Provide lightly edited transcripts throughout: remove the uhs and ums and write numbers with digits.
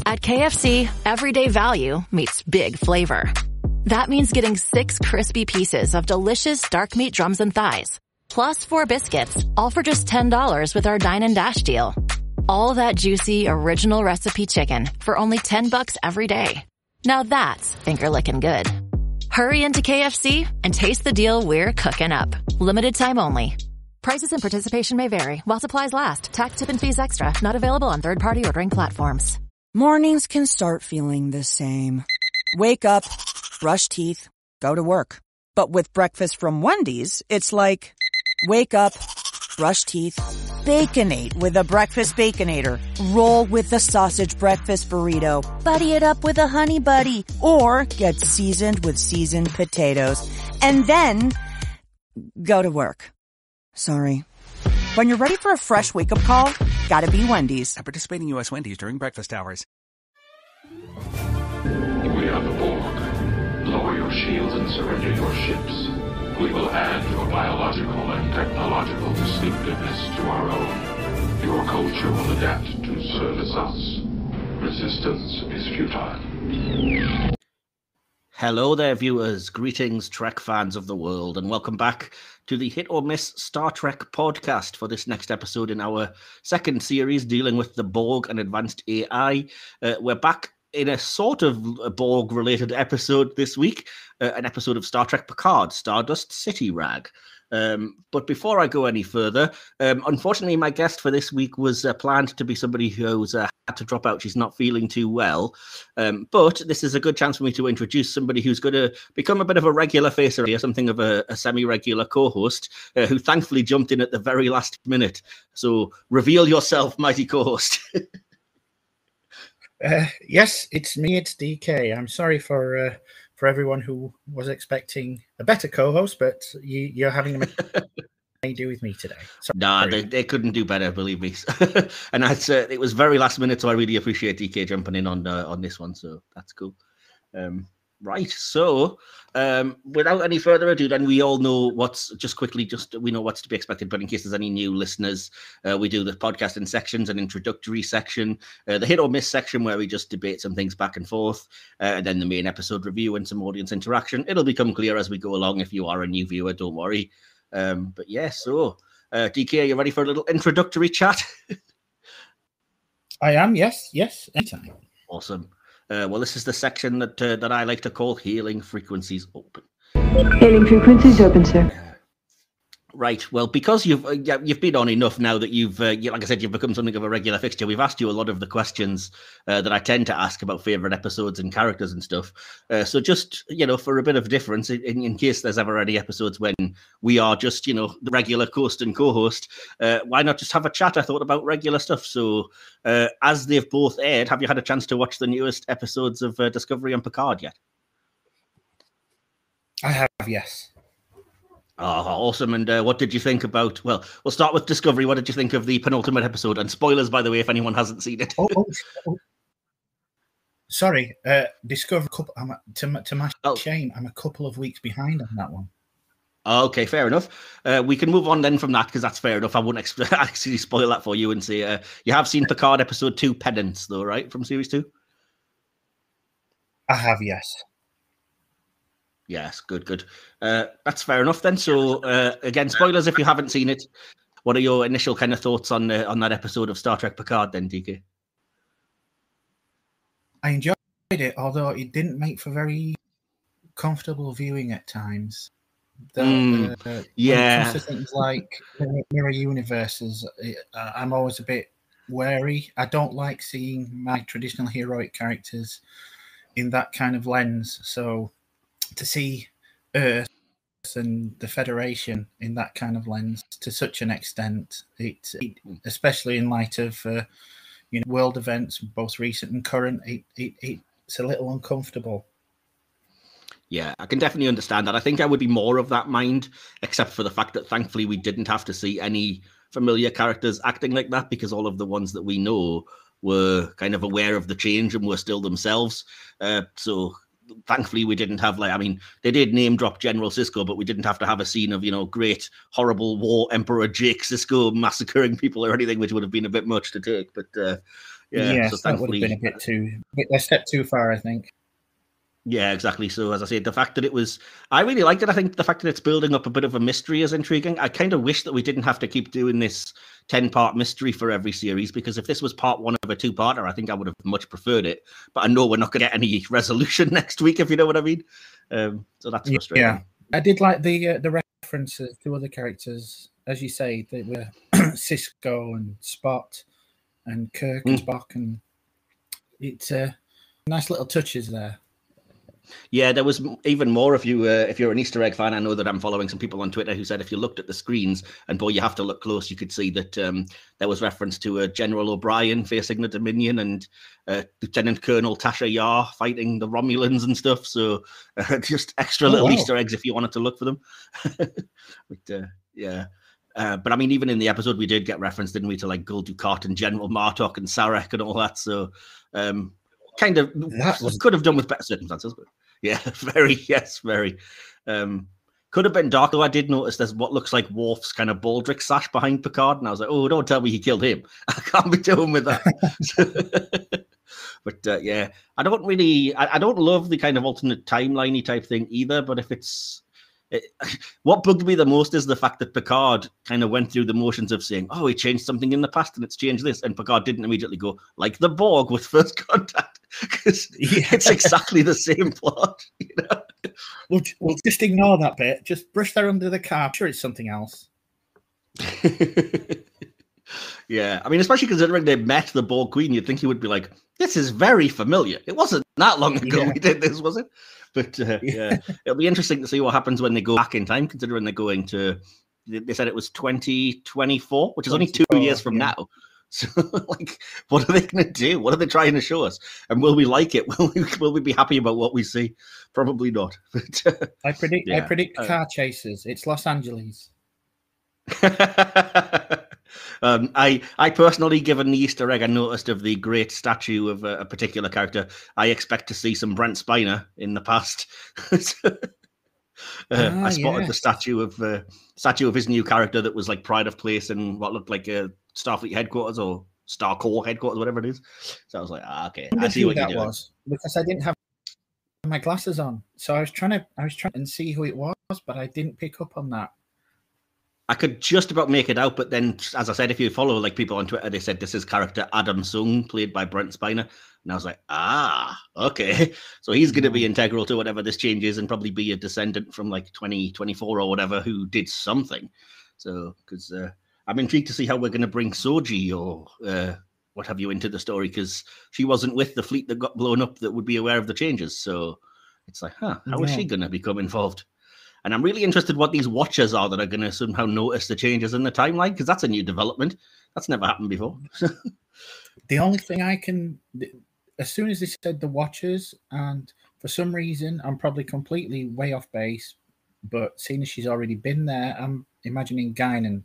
At KFC, everyday value meets big flavor. That means getting 6 crispy pieces of delicious dark meat drums and thighs, plus 4 biscuits, all for just $10 with our Dine and Dash deal. All that juicy, original recipe chicken for only $10 every day. Now that's finger-licking good. Hurry into KFC and taste the deal we're cooking up. Limited time only. Prices and participation may vary while supplies last. Tax, tip, and fees extra. Not available on third-party ordering platforms. Mornings can start feeling the same. Wake up, brush teeth, go to work. But with breakfast from Wendy's, it's like, wake up, brush teeth, Baconate with a Breakfast Baconator. Roll with the sausage breakfast burrito. Buddy it up with a Honey Buddy. Or get seasoned with seasoned potatoes. And then, go to work. Sorry. When you're ready for a fresh wake-up call, gotta be Wendy's. At participating U.S. Wendy's during breakfast hours. We are the Borg. Lower your shields and surrender your ships. We will add your biological and technological distinctiveness to our own. Your culture will adapt to service us. Resistance is futile. Hello there, viewers. Greetings, Trek fans of the world, and welcome back to the Hit or Miss Star Trek podcast for this next episode in our second series dealing with the Borg and advanced AI. We're back in a sort of Borg-related episode this week, an episode of Star Trek Picard, Stardust City Rag. But before I go any further, unfortunately, my guest for this week was planned to be somebody who's had to drop out. She's not feeling too well. But this is a good chance for me to introduce somebody who's going to become a bit of a regular face here, something of a semi-regular co-host, who thankfully jumped in at the very last minute. So reveal yourself, mighty co-host. Yes, it's me. It's DK. I'm sorry for everyone who was expecting a better co-host, but you're having a do with me today. Sorry. They couldn't do better, believe me. And it was very last minute, so I really appreciate DK jumping in on this one. So that's cool. Right. So without any further ado, then we all know we know what's to be expected. But in case there's any new listeners, we do the podcast in sections: an introductory section, the hit or miss section where we just debate some things back and forth, and then the main episode review and some audience interaction. It'll become clear as we go along. If you are a new viewer, don't worry. But yeah, so DK, are you ready for a little introductory chat? I am. Yes. Anytime. Awesome. Well, this is the section that I like to call Hailing Frequencies Open. Hailing frequencies open, sir. Right. Well, because you've been on enough now that you've, like I said, you've become something of a regular fixture. We've asked you a lot of the questions that I tend to ask about favorite episodes and characters and stuff. So just, for a bit of difference, in case there's ever any episodes when we are just, the regular host and co-host, why not just have a chat? I thought about regular stuff. So as they've both aired, have you had a chance to watch the newest episodes of Discovery and Picard yet? I have, yes. Oh, awesome. And what did you think about, well, we'll start with Discovery. What did you think of the penultimate episode? And spoilers, by the way, if anyone hasn't seen it. Sorry. Discovery, to my shame, I'm a couple of weeks behind on that one. Okay, fair enough. We can move on then from that, because that's fair enough. I won't actually spoil that for you and say, you have seen Picard episode 2, Penance, though, right? From series 2? I have, yes. Yes, good. That's fair enough then. So, again, spoilers if you haven't seen it. What are your initial kind of thoughts on that episode of Star Trek Picard then, DK? I enjoyed it, although it didn't make for very comfortable viewing at times. When it comes to things like mirror universes, I'm always a bit wary. I don't like seeing my traditional heroic characters in that kind of lens. So to see Earth and the Federation in that kind of lens to such an extent, it especially in light of world events, both recent and current, it's a little uncomfortable. Yeah, I can definitely understand that. I think I would be more of that mind, except for the fact that thankfully we didn't have to see any familiar characters acting like that, because all of the ones that we know were kind of aware of the change and were still themselves. So thankfully we didn't have they did name drop General Sisko, but we didn't have to have a scene of, great, horrible war Emperor Jake Sisko massacring people or anything, which would have been a bit much to take. But Yes, so that would have been a step too far, I think. Yeah, exactly. So as I said, the fact that I really liked it. I think the fact that it's building up a bit of a mystery is intriguing. I kind of wish that we didn't have to keep doing this 10-part mystery for every series, because if this was part one of a 2-parter, I think I would have much preferred it. But I know we're not going to get any resolution next week, if you know what I mean. So that's frustrating. Yeah, I did like the references to other characters, as you say, they were Cisco and Spot and Kirk and Spock, and it's nice little touches there. Yeah, there was even more if you're an Easter egg fan. I know that I'm following some people on Twitter who said if you looked at the screens, and boy, you have to look close, you could see that there was reference to General O'Brien facing the Dominion and Lieutenant Colonel Tasha Yar fighting the Romulans and stuff. So just extra little Easter eggs if you wanted to look for them. But but I mean, even in the episode, we did get reference, didn't we, to like Gul Dukat and General Martok and Sarek and all that. So kind of could have done with better circumstances, but yeah, very. Could have been dark, though. I did notice there's what looks like Worf's kind of baldric sash behind Picard, and I was like, oh, don't tell me he killed him. I can't be doing with that. But yeah, I don't love the kind of alternate timeliney type thing either, but if what bugged me the most is the fact that Picard kind of went through the motions of saying, oh, he changed something in the past and it's changed this. And Picard didn't immediately go, like the Borg with First Contact. Because it's exactly the same plot. You know? We'll just ignore that bit. Just brush that under the car. I'm sure it's something else. Yeah. I mean, especially considering they met the Borg Queen, you'd think he would be like, this is very familiar. It wasn't that long ago we did this, was it? But yeah, it'll be interesting to see what happens when they go back in time, considering they're going to, they said it was 2024, which is only 2 years from now. So, like, what are they going to do? What are they trying to show us? And will we like it? Will we be happy about what we see? Probably not. But, I predict car chases. It's Los Angeles. I personally, given the Easter egg I noticed of the great statue of a particular character, I expect to see some Brent Spiner in the past. I spotted the statue of his new character that was like pride of place in what looked like a Starfleet headquarters or Star Corps headquarters, whatever it is. So I was like, okay, I see what you're doing. Was because I didn't have my glasses on, so I was trying to see who it was, but I didn't pick up on that. I could just about make it out, but then, as I said, if you follow like people on Twitter, they said this is character Adam Sung, played by Brent Spiner, and I was like, okay, so he's going to be integral to whatever this change is, and probably be a descendant from like 2024 or whatever who did something. So, because I'm intrigued to see how we're going to bring Soji or what have you into the story, because she wasn't with the fleet that got blown up that would be aware of the changes. So it's like, how is she going to become involved? And I'm really interested what these watchers are that are going to somehow notice the changes in the timeline, because that's a new development. That's never happened before. The only thing as soon as they said the watchers, and for some reason, I'm probably completely way off base, but seeing as she's already been there, I'm imagining Guinan.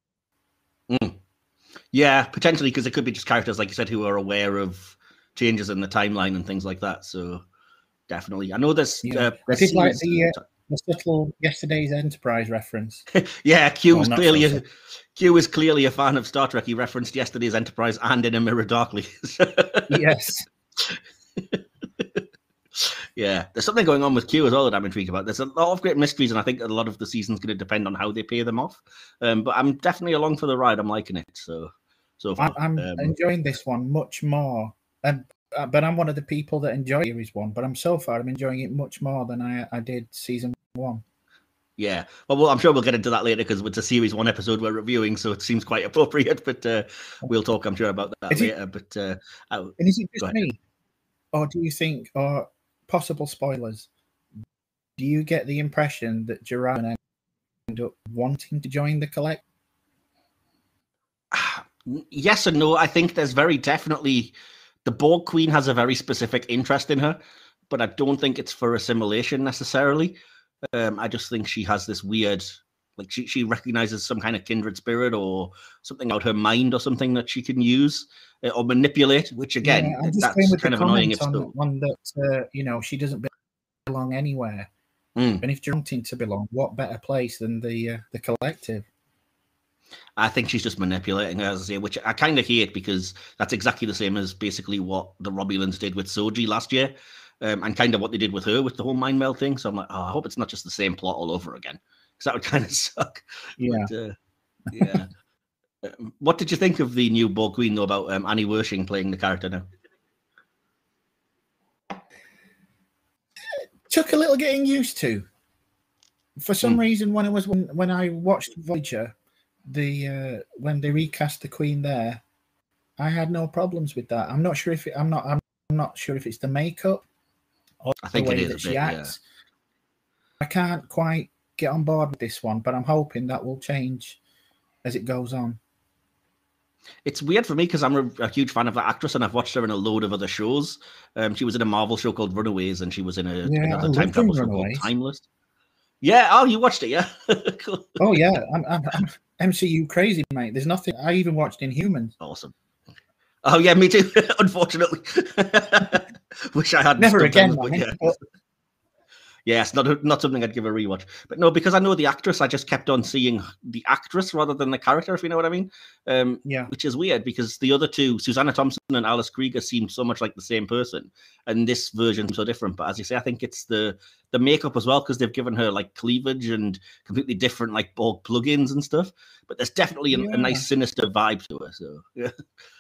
Yeah, potentially, because it could be just characters, like you said, who are aware of changes in the timeline and things like that. So definitely. I know there's... I did like the subtle Yesterday's Enterprise reference. Yeah, Q is clearly a fan of Star Trek. He referenced Yesterday's Enterprise and In a Mirror Darkly. Yes. Yeah, there's something going on with Q as well that I'm intrigued about. There's a lot of great mysteries, and I think a lot of the season's going to depend on how they pay them off. But I'm definitely along for the ride. I'm liking it. So far. I'm enjoying this one much more. But I'm one of the people that enjoy Series 1. But I'm enjoying it much more than I did Season 1. Yeah, well, I'm sure we'll get into that later because it's a Series 1 episode we're reviewing, so it seems quite appropriate. But we'll talk, I'm sure, about that later. And is it just me, or do you think, or possible spoilers? Do you get the impression that Jurata end up wanting to join the Collect? Yes and no. I think there's very definitely. The Borg Queen has a very specific interest in her, but I don't think it's for assimilation necessarily. I just think she has this weird, like she recognizes some kind of kindred spirit or something out her mind or something that she can use or manipulate, which again, that's kind of annoying. On that, she doesn't belong anywhere. And if you're wanting to belong, what better place than the collective? I think she's just manipulating her, as I say, which I kind of hate because that's exactly the same as basically what the Romulans did with Soji last year, and kind of what they did with her with the whole mind meld thing. So I'm like, oh, I hope it's not just the same plot all over again, because that would kind of suck. Yeah. But, yeah. What did you think of the new Borg Queen, though, about Annie Wershing playing the character now? Took a little getting used to. For some reason, when I watched Voyager, when they recast the Queen there, I had no problems with that. I'm not sure if I'm not sure if it's the makeup or the way that she acts. Yeah. I can't quite get on board with this one, but I'm hoping that will change as it goes on. It's weird for me because I'm a huge fan of that actress, and I've watched her in a load of other shows. She was in a Marvel show called Runaways, and she was in another time travel show called Timeless. Yeah, oh, you watched it, yeah? Cool. Oh, yeah, I'm MCU crazy, mate. There's nothing. I even watched Inhumans. Awesome. Oh, yeah, me too, unfortunately. Wish I had. Never again, but yeah. Yeah, it's not something I'd give a rewatch. But no, because I know the actress, I just kept on seeing the actress rather than the character, if you know what I mean. Yeah. Which is weird because the other two, Susanna Thompson and Alice Krieger, seem so much like the same person. And this version's so different. But as you say, I think it's the makeup as well, because they've given her like cleavage and completely different like Borg plugins and stuff. But there's definitely a nice sinister vibe to her. So, yeah.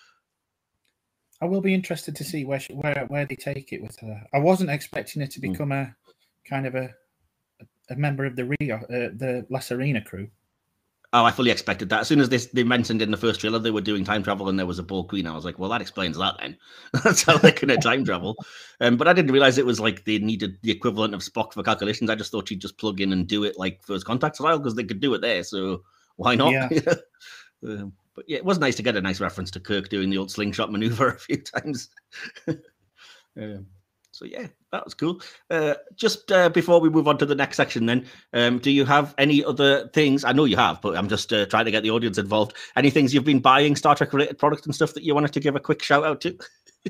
I will be interested to see where they take it with her. I wasn't expecting her to become a kind of a member of the La Serena crew. Oh, I fully expected that. As soon as they mentioned in the first trailer they were doing time travel and there was a Borg Queen, I was like, well, that explains that then. That's how they're going to time travel. But I didn't realize it was like they needed the equivalent of Spock for calculations. I just thought she'd just plug in and do it like First Contact style because they could do it there. So why not? Yeah. But yeah, it was nice to get a nice reference to Kirk doing the old slingshot maneuver a few times. So yeah, that was cool. Just before we move on to the next section then, do you have any other things? I know you have, but I'm just trying to get the audience involved. Any things you've been buying, Star Trek related products and stuff that you wanted to give a quick shout out to?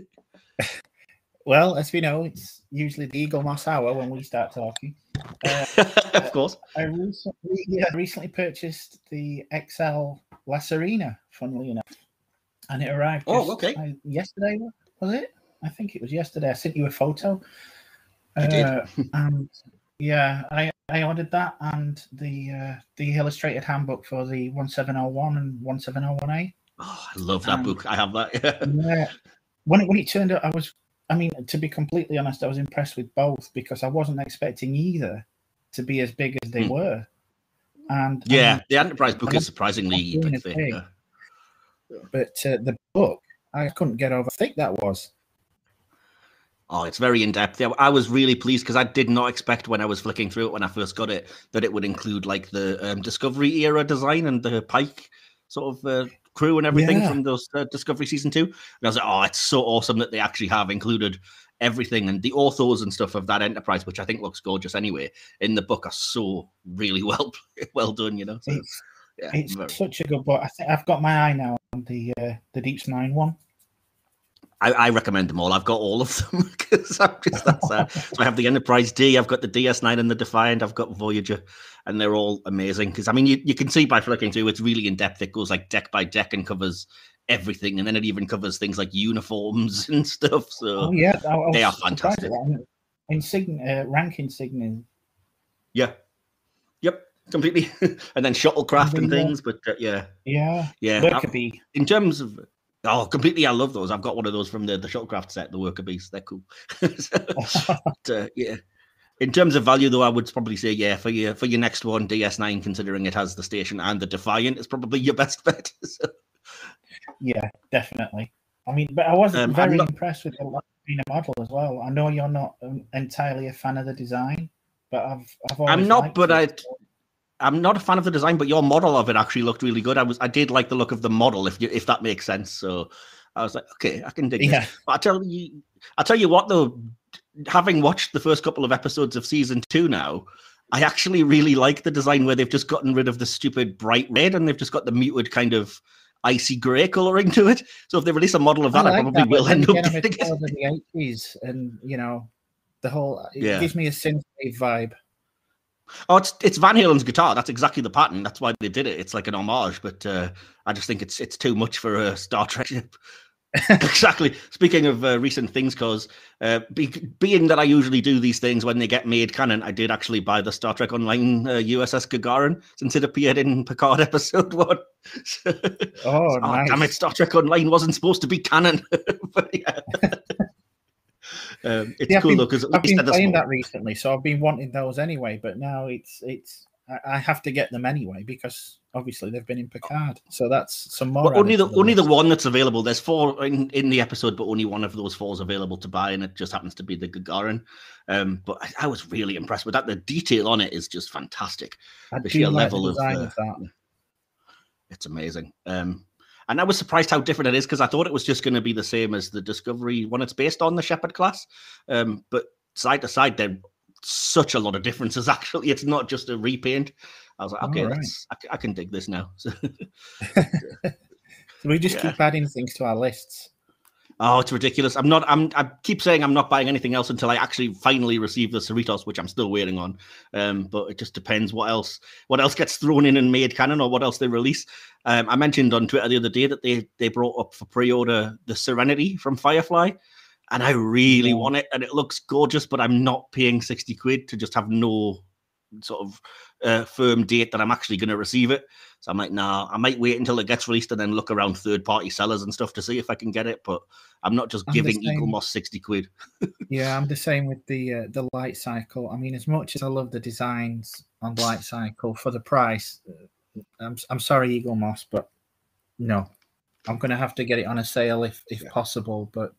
Well, as we know, it's usually the Eagle Moss hour when we start talking. Of course. I recently purchased the XL La Serena, funnily enough. And it arrived yesterday, was it? I think it was yesterday. I sent you a photo. You did. And yeah, I ordered that and the illustrated handbook for the 1701 and 1701A. Oh, I love that book. I have that. Yeah. When it turned out, to be completely honest, I was impressed with both because I wasn't expecting either to be as big as they were. And the Enterprise book is surprisingly thick. Yeah. But the book, I couldn't get over how thick that was. Oh, it's very in-depth. Yeah, I was really pleased because I did not expect when I was flicking through it when I first got it that it would include like the Discovery era design and the Pike sort of crew and everything from those Discovery Season 2. And I was like, oh, it's so awesome that they actually have included everything. And the authors and stuff of that Enterprise, which I think looks gorgeous anyway, in the book are so really well done, you know. So, it's such a good book. I think I've got my eye now on the Deep Nine one. I recommend them all. I've got all of them because I'm just that sad. So I have the Enterprise D, I've got the DS9 and the Defiant, I've got Voyager, and they're all amazing. Because I mean, you can see by flicking through, it's really in depth. It goes like deck by deck and covers everything, and then it even covers things like uniforms and stuff. So they are fantastic. Rank insignia. Yeah. Yep. Completely. And then shuttlecraft and things, but yeah. Worker-bee. In terms of. Oh, completely! I love those. I've got one of those from the shuttlecraft set, the Worker Bees. They're cool. Yeah. In terms of value, though, I would probably say for your next one, DS9, considering it has the station and the Defiant, is probably your best bet. So. Yeah, definitely. I mean, but I wasn't very impressed with the Latina model as well. I know you're not entirely a fan of the design, but I've always. I'm not a fan of the design, but your model of it actually looked really good. I did like the look of the model, if that makes sense. So I was like, okay, I can dig this. But I'll tell you what though, having watched the first couple of episodes of season 2 now, I actually really like the design where they've just gotten rid of the stupid bright red and they've just got the muted kind of icy grey colouring to it. So if they release a model of that, I probably will end up getting it. In the 80s, and you know, the whole it gives me a synthwave vibe. Oh, it's Van Halen's guitar. That's exactly the pattern. That's why they did it. It's like an homage, but I just think it's too much for a Star Trek ship. Exactly. Speaking of recent things, cause being that I usually do these things when they get made canon, I did actually buy the Star Trek Online USS Gagarin since it appeared in Picard episode 1. Nice. Damn it! Star Trek Online wasn't supposed to be canon. But, yeah. It's cool though because I've been playing that recently, so I've been wanting those anyway. But now it's I have to get them anyway because obviously they've been in Picard, so that's some more. Only the one that's available. There's 4 in the episode, but only one of those 4 is available to buy, and it just happens to be the Gagarin. But I was really impressed with that. The detail on it is just fantastic. The sheer level of that. It's amazing. And I was surprised how different it is because I thought it was just going to be the same as the Discovery one. It's based on the Shepard class, but side to side, there such a lot of differences. Actually, it's not just a repaint. I was like, okay, I can dig this now. So we just keep adding things to our lists. Oh, it's ridiculous. I keep saying I'm not buying anything else until I actually finally receive the Cerritos, which I'm still waiting on. But it just depends what else gets thrown in and made canon or what else they release. I mentioned on Twitter the other day that they brought up for pre-order the Serenity from Firefly, and I really want it, and it looks gorgeous, but I'm not paying 60 quid to just have no sort of firm date that I'm actually going to receive it. So I'm like, nah, I might wait until it gets released and then look around third-party sellers and stuff to see if I can get it, but I'm not just giving Eaglemoss 60 quid. Yeah, I'm the same with the Light Cycle. I mean, as much as I love the designs on Light Cycle, for the price, I'm sorry, Eaglemoss, but no. I'm going to have to get it on a sale if possible, but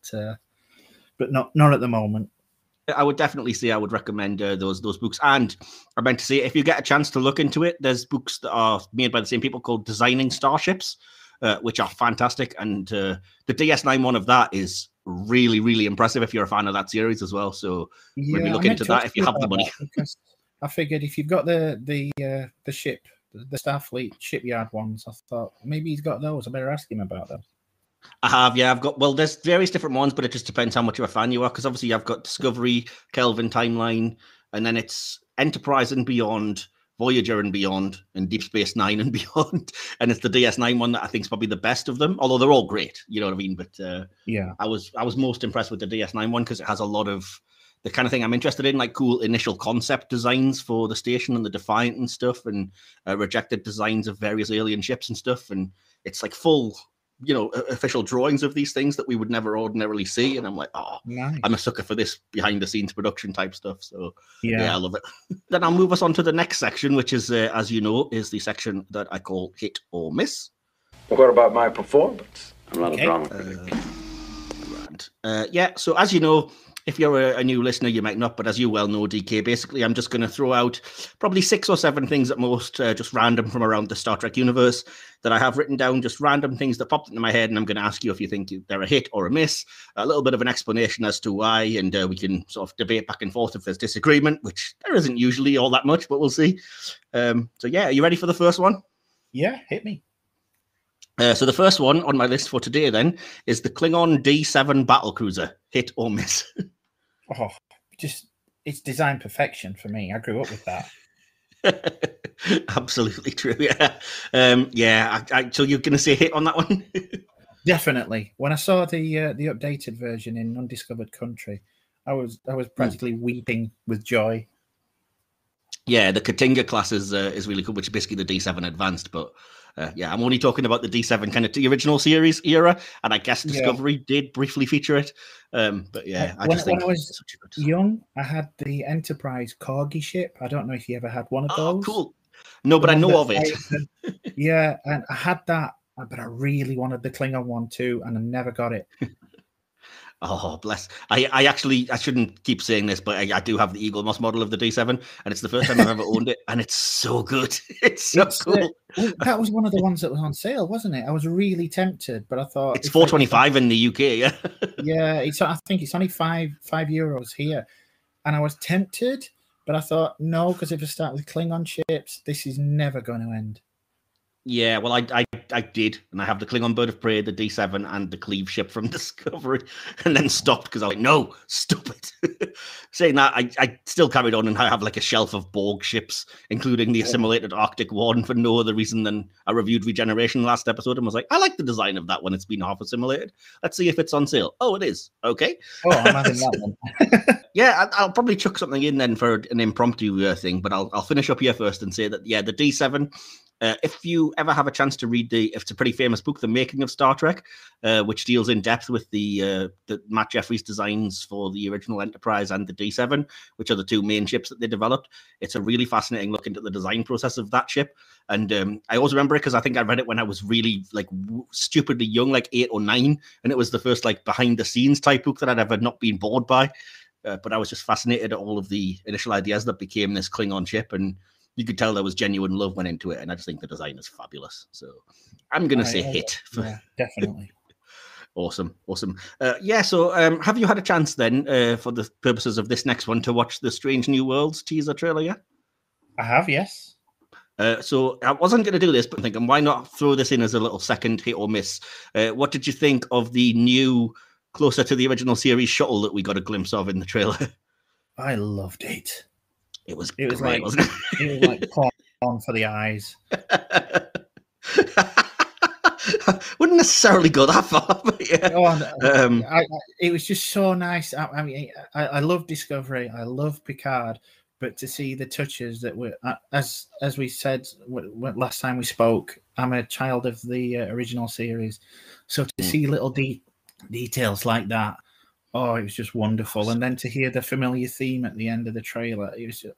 not at the moment. I would definitely say I would recommend those books. And I meant to say, if you get a chance to look into it, there's books that are made by the same people called Designing Starships, which are fantastic. And the DS9 one of that is really, really impressive if you're a fan of that series as well. So maybe look into that if you have the money. I figured if you've got the ship, the Starfleet shipyard ones, I thought maybe he's got those. I better ask him about them. I have, yeah. There's various different ones, but it just depends how much of a fan you are, because obviously I've got Discovery, Kelvin Timeline, and then it's Enterprise and Beyond, Voyager and Beyond, and Deep Space Nine and Beyond. And it's the DS9 one that I think is probably the best of them, although they're all great, you know what I mean? But yeah, I was most impressed with the DS9 one because it has a lot of the kind of thing I'm interested in, like cool initial concept designs for the station and the Defiant and stuff, and rejected designs of various alien ships and stuff. And it's like full, official drawings of these things that we would never ordinarily see. And I'm like, nice. I'm a sucker for this behind the scenes production type stuff. So yeah, I love it. Then I'll move us on to the next section, which is, as you know, is the section that I call Hit or Miss. What about my performance? I'm not a drama critic. So as you know, if you're a new listener, you might not, but as you well know, DK, basically I'm just going to throw out probably 6 or 7 things at most, just random from around the Star Trek universe that I have written down, just random things that popped into my head, and I'm going to ask you if you think they're a hit or a miss, a little bit of an explanation as to why, and we can sort of debate back and forth if there's disagreement, which there isn't usually all that much, but we'll see. So yeah, are you ready for the first one? Yeah, hit me. So the first one on my list for today then is the Klingon D7 battlecruiser. Hit or miss? It's design perfection for me. I grew up with that. Absolutely true. Yeah. So you're going to say hit on that one? Definitely. When I saw the updated version in Undiscovered Country, I was practically weeping with joy. Yeah, the Katinga class is really cool, which is basically the D7 Advanced, but I'm only talking about the D7 kind of the original series era, and I guess Discovery did briefly feature it. But yeah, when I was young, I had the Enterprise Corgi ship. I don't know if you ever had one of those. Oh, cool. No, but I know of it. Yeah, and I had that, but I really wanted the Klingon one too, and I never got it. Oh, bless. I shouldn't keep saying this, but I do have the Eaglemoss model of the D7, and it's the first time I've ever owned it, and it's so good. It's cool. That was one of the ones that was on sale, wasn't it? I was really tempted, but I thought... It's $4.25 in the UK, yeah? Yeah, I think it's only €5 here. And I was tempted, but I thought, no, because if I start with Klingon ships, this is never going to end. Yeah, well, I did, and I have the Klingon Bird of Prey, the D7, and the Cleave ship from Discovery, and then stopped because I was like, no, stop it. Saying that, I still carried on and I have like a shelf of Borg ships, including the assimilated Arctic One, for no other reason than I reviewed Regeneration last episode and was like, I like the design of that when it's been half assimilated. Let's see if it's on sale. Oh, it is. Okay. Oh, I'm having that one. Yeah, I'll probably chuck something in then for an impromptu thing, but I'll finish up here first and say that, yeah, the D7, if you ever have a chance to read it's a pretty famous book, The Making of Star Trek, which deals in depth with the Matt Jeffries designs for the original Enterprise and the D7, which are the two main ships that they developed. It's a really fascinating look into the design process of that ship. And I always remember it because I think I read it when I was really like stupidly young, like 8 or 9. And it was the first like behind the scenes type book that I'd ever not been bored by. But I was just fascinated at all of the initial ideas that became this Klingon ship. And you could tell there was genuine love went into it. And I just think the design is fabulous. So I'm going to say hit. Yeah, definitely. Awesome. So have you had a chance then, for the purposes of this next one, to watch the Strange New Worlds teaser trailer yet? I have, yes. So I wasn't going to do this, but I'm thinking, why not throw this in as a little second hit or miss? What did you think of the new, closer to the original series shuttle that we got a glimpse of in the trailer? I loved it. It was great, like, wasn't it? It was like porn for the eyes. Wouldn't necessarily go that far, but yeah. It was just so nice. I mean, I love Discovery. I love Picard. But to see the touches that were, as we said last time we spoke, I'm a child of the original series. So to see little details like that, oh, it was just wonderful. And then to hear the familiar theme at the end of the trailer, it was just,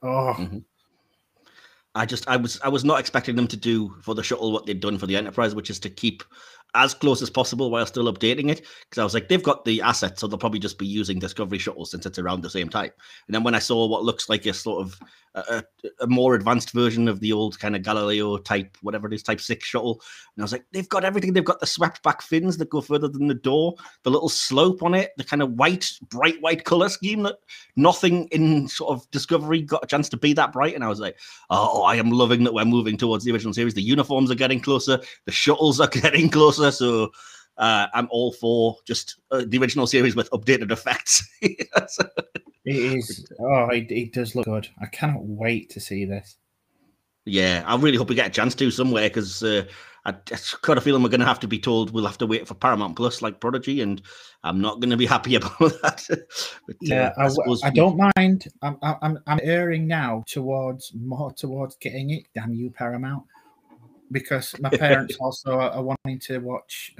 I was not expecting them to do for the shuttle what they'd done for the Enterprise, which is to keep as close as possible while still updating it. Because I was like, they've got the assets, so they'll probably just be using Discovery shuttle since it's around the same time. And then when I saw what looks like a sort of a more advanced version of the old kind of Galileo type, whatever it is, type 6 shuttle, and I was like, they've got everything. They've got the swept back fins that go further than the door, the little slope on it, the kind of bright white color scheme that nothing in sort of Discovery got a chance to be that bright. And I was like, oh, I am loving that we're moving towards the original series. The uniforms are getting closer, the shuttles are getting closer. So I'm all for just the original series with updated effects. It is. Oh, it does look good. I cannot wait to see this. Yeah, I really hope we get a chance to somewhere, because I got a feeling we're going to have to be told we'll have to wait for Paramount Plus like Prodigy, and I'm not going to be happy about that. But, yeah, I don't mind. I'm erring now towards getting it. Damn you, Paramount! Because my parents also are wanting to watch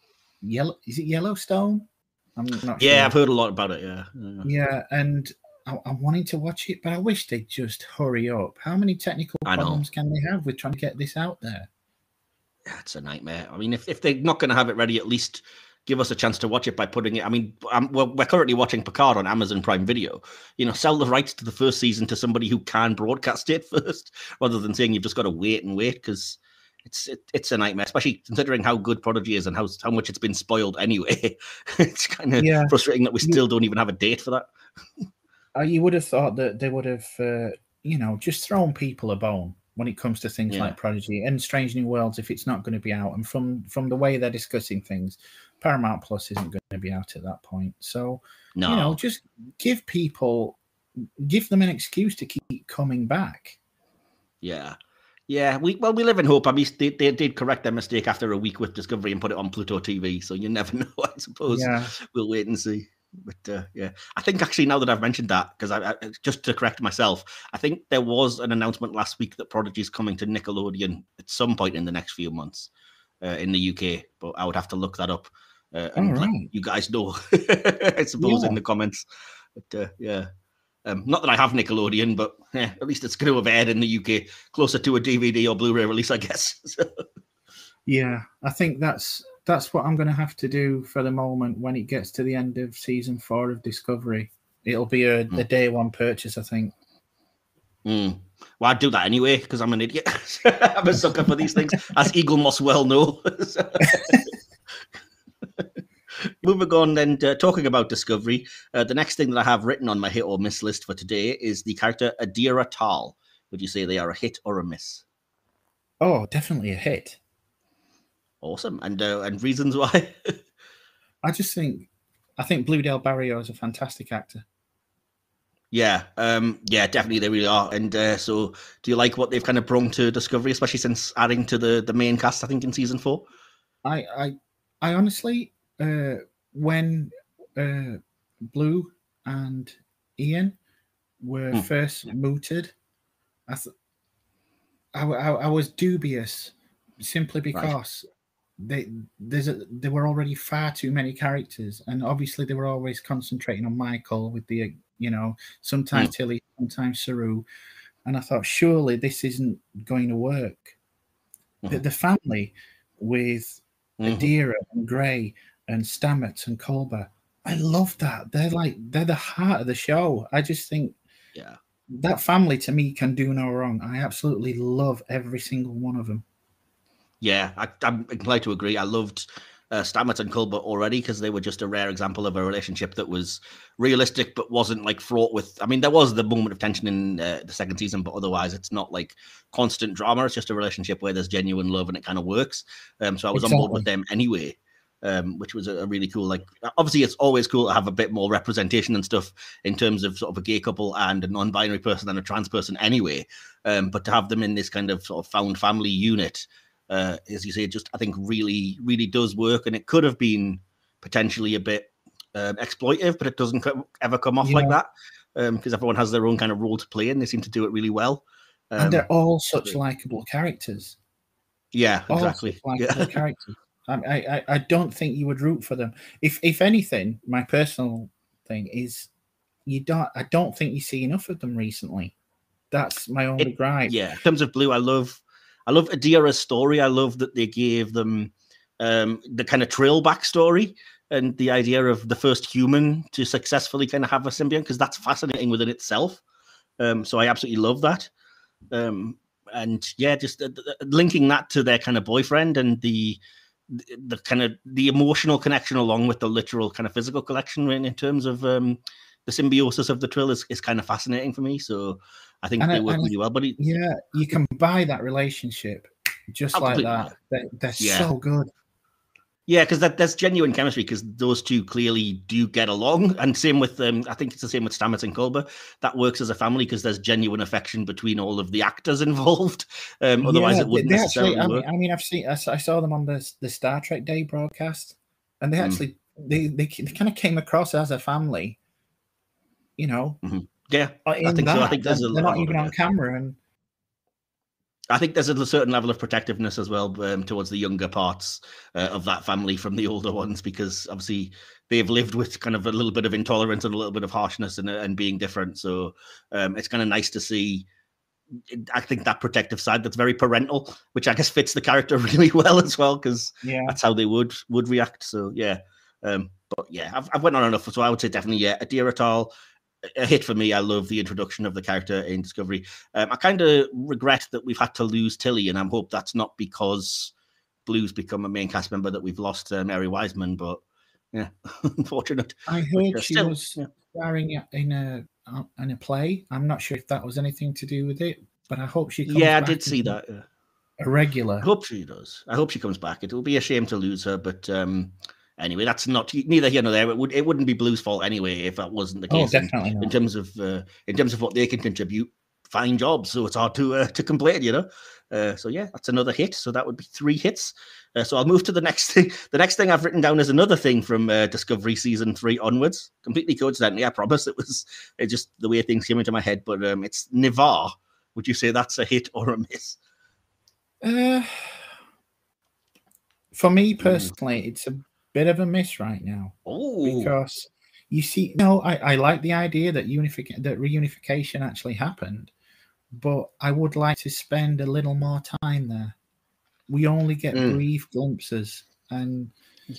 Yellowstone? I'm not sure. Yeah, I've heard a lot about it. Yeah, and I'm wanting to watch it, but I wish they'd just hurry up. How many technical problems can they have with trying to get this out there? Yeah, it's a nightmare. I mean, if they're not going to have it ready, at least give us a chance to watch it by putting it. I mean, we're currently watching Picard on Amazon Prime Video. Sell the rights to the first season to somebody who can broadcast it first, rather than saying you've just got to wait, because it's a nightmare, especially considering how good Prodigy is and how much it's been spoiled anyway. It's kind of frustrating that we still don't even have a date for that. You would have thought that they would have, just thrown people a bone when it comes to things like Prodigy and Strange New Worlds if it's not going to be out. And from the way they're discussing things, Paramount Plus isn't going to be out at that point. So, just give them an excuse to keep coming back. Yeah. Yeah, we live in hope. I mean, they did correct their mistake after a week with Discovery and put it on Pluto TV, so you never know, I suppose. Yeah. We'll wait and see. But I think actually now that I've mentioned that, because I just to correct myself, I think there was an announcement last week that Prodigy is coming to Nickelodeon at some point in the next few months in the UK, but I would have to look that up and let you guys know, I suppose, in the comments. But not that I have Nickelodeon, but at least it's going to have aired in the UK closer to a DVD or Blu-ray release, I guess. Yeah, I think that's what I'm going to have to do for the moment when it gets to the end of season 4 of Discovery. It'll be a day one purchase, I think. Well, I'd do that anyway because I'm an idiot. I'm a sucker for these things, as Eagle must well know. Moving on then, talking about Discovery, the next thing that I have written on my hit or miss list for today is the character Adira Tal. Would you say they are a hit or a miss? Oh, definitely a hit. Awesome. And reasons why? I think Bluedale Barrio is a fantastic actor. Yeah, definitely they really are. And so, do you like what they've kind of brought to Discovery, especially since adding to the main cast? I think in season 4. I honestly, when Blue and Ian were first mooted, I was dubious, simply because there were already far too many characters, and obviously they were always concentrating on Michael with the sometimes Tilly, sometimes Saru, and I thought surely this isn't going to work. The family with Adira and Gray and Stamets and Culber, I love that. They're the heart of the show. I just think that family to me can do no wrong. I absolutely love every single one of them. Yeah, I'm inclined to agree. I loved Stamets and Culber already because they were just a rare example of a relationship that was realistic but wasn't like fraught with. I mean, there was the moment of tension in the second season, but otherwise it's not like constant drama. It's just a relationship where there's genuine love and it kind of works. So I was on board with them anyway, which was a really cool. Like, obviously, it's always cool to have a bit more representation and stuff in terms of sort of a gay couple and a non-binary person and a trans person anyway. But to have them in this kind of sort of found family unit. As you say, just I think really, really does work, and it could have been potentially a bit exploitive, but it doesn't ever come off like that because everyone has their own kind of role to play, and they seem to do it really well. And they're all such likable characters. Yeah, exactly. Likable characters. I don't think you would root for them. If anything, my personal thing is I don't think you see enough of them recently. That's my only gripe. Yeah, in terms of Blue, I love Adira's story. I love that they gave them the kind of Trill backstory and the idea of the first human to successfully kind of have a symbiont, because that's fascinating within itself. So I absolutely love that. And yeah, just linking that to their kind of boyfriend and the kind of the emotional connection along with the literal kind of physical connection in terms of the symbiosis of the Trill is kind of fascinating for me. So I think they work really well. But you can buy that relationship just like that. They're so good. Yeah, because there's genuine chemistry because those two clearly do get along. And same with I think it's the same with Stamets and Culber. That works as a family because there's genuine affection between all of the actors involved. Otherwise, it wouldn't necessarily work. I mean, I saw them on the Star Trek Day broadcast, and they actually they kind of came across as a family. You know. Mm-hmm. Yeah, I think so. I think they're not even on camera, and I think there's a certain level of protectiveness as well towards the younger parts of that family from the older ones, because obviously they've lived with kind of a little bit of intolerance and a little bit of harshness and being different. So it's kind of nice to see. I think that protective side that's very parental, which I guess fits the character really well as well, because that's how they would react. So yeah, but yeah, I've went on enough. So I would say definitely Adira Tal. A hit for me. I love the introduction of the character in Discovery. I kind of regret that we've had to lose Tilly, and I hope that's not because Blue's become a main cast member that we've lost Mary Wiseman. But yeah, unfortunate. I heard she was starring in a play. I'm not sure if that was anything to do with it, but I hope she comes back. I did see that. A regular. I hope she does. I hope she comes back. It will be a shame to lose her, but anyway, that's not neither here nor there. It wouldn't be Blue's fault anyway if that wasn't the case. Definitely not. In terms of what they can contribute, fine jobs. So it's hard to complain, you know. So yeah, that's another hit. So that would be 3 hits. So I'll move to the next thing. The next thing I've written down is another thing from Discovery season 3 onwards. Completely coincidentally, I promise. It was just the way things came into my head. But it's Ni'Var. Would you say that's a hit or a miss? For me personally, it's a bit of a miss right now. Because you see, I like the idea that reunification actually happened, but I would like to spend a little more time there. We only get brief glimpses, and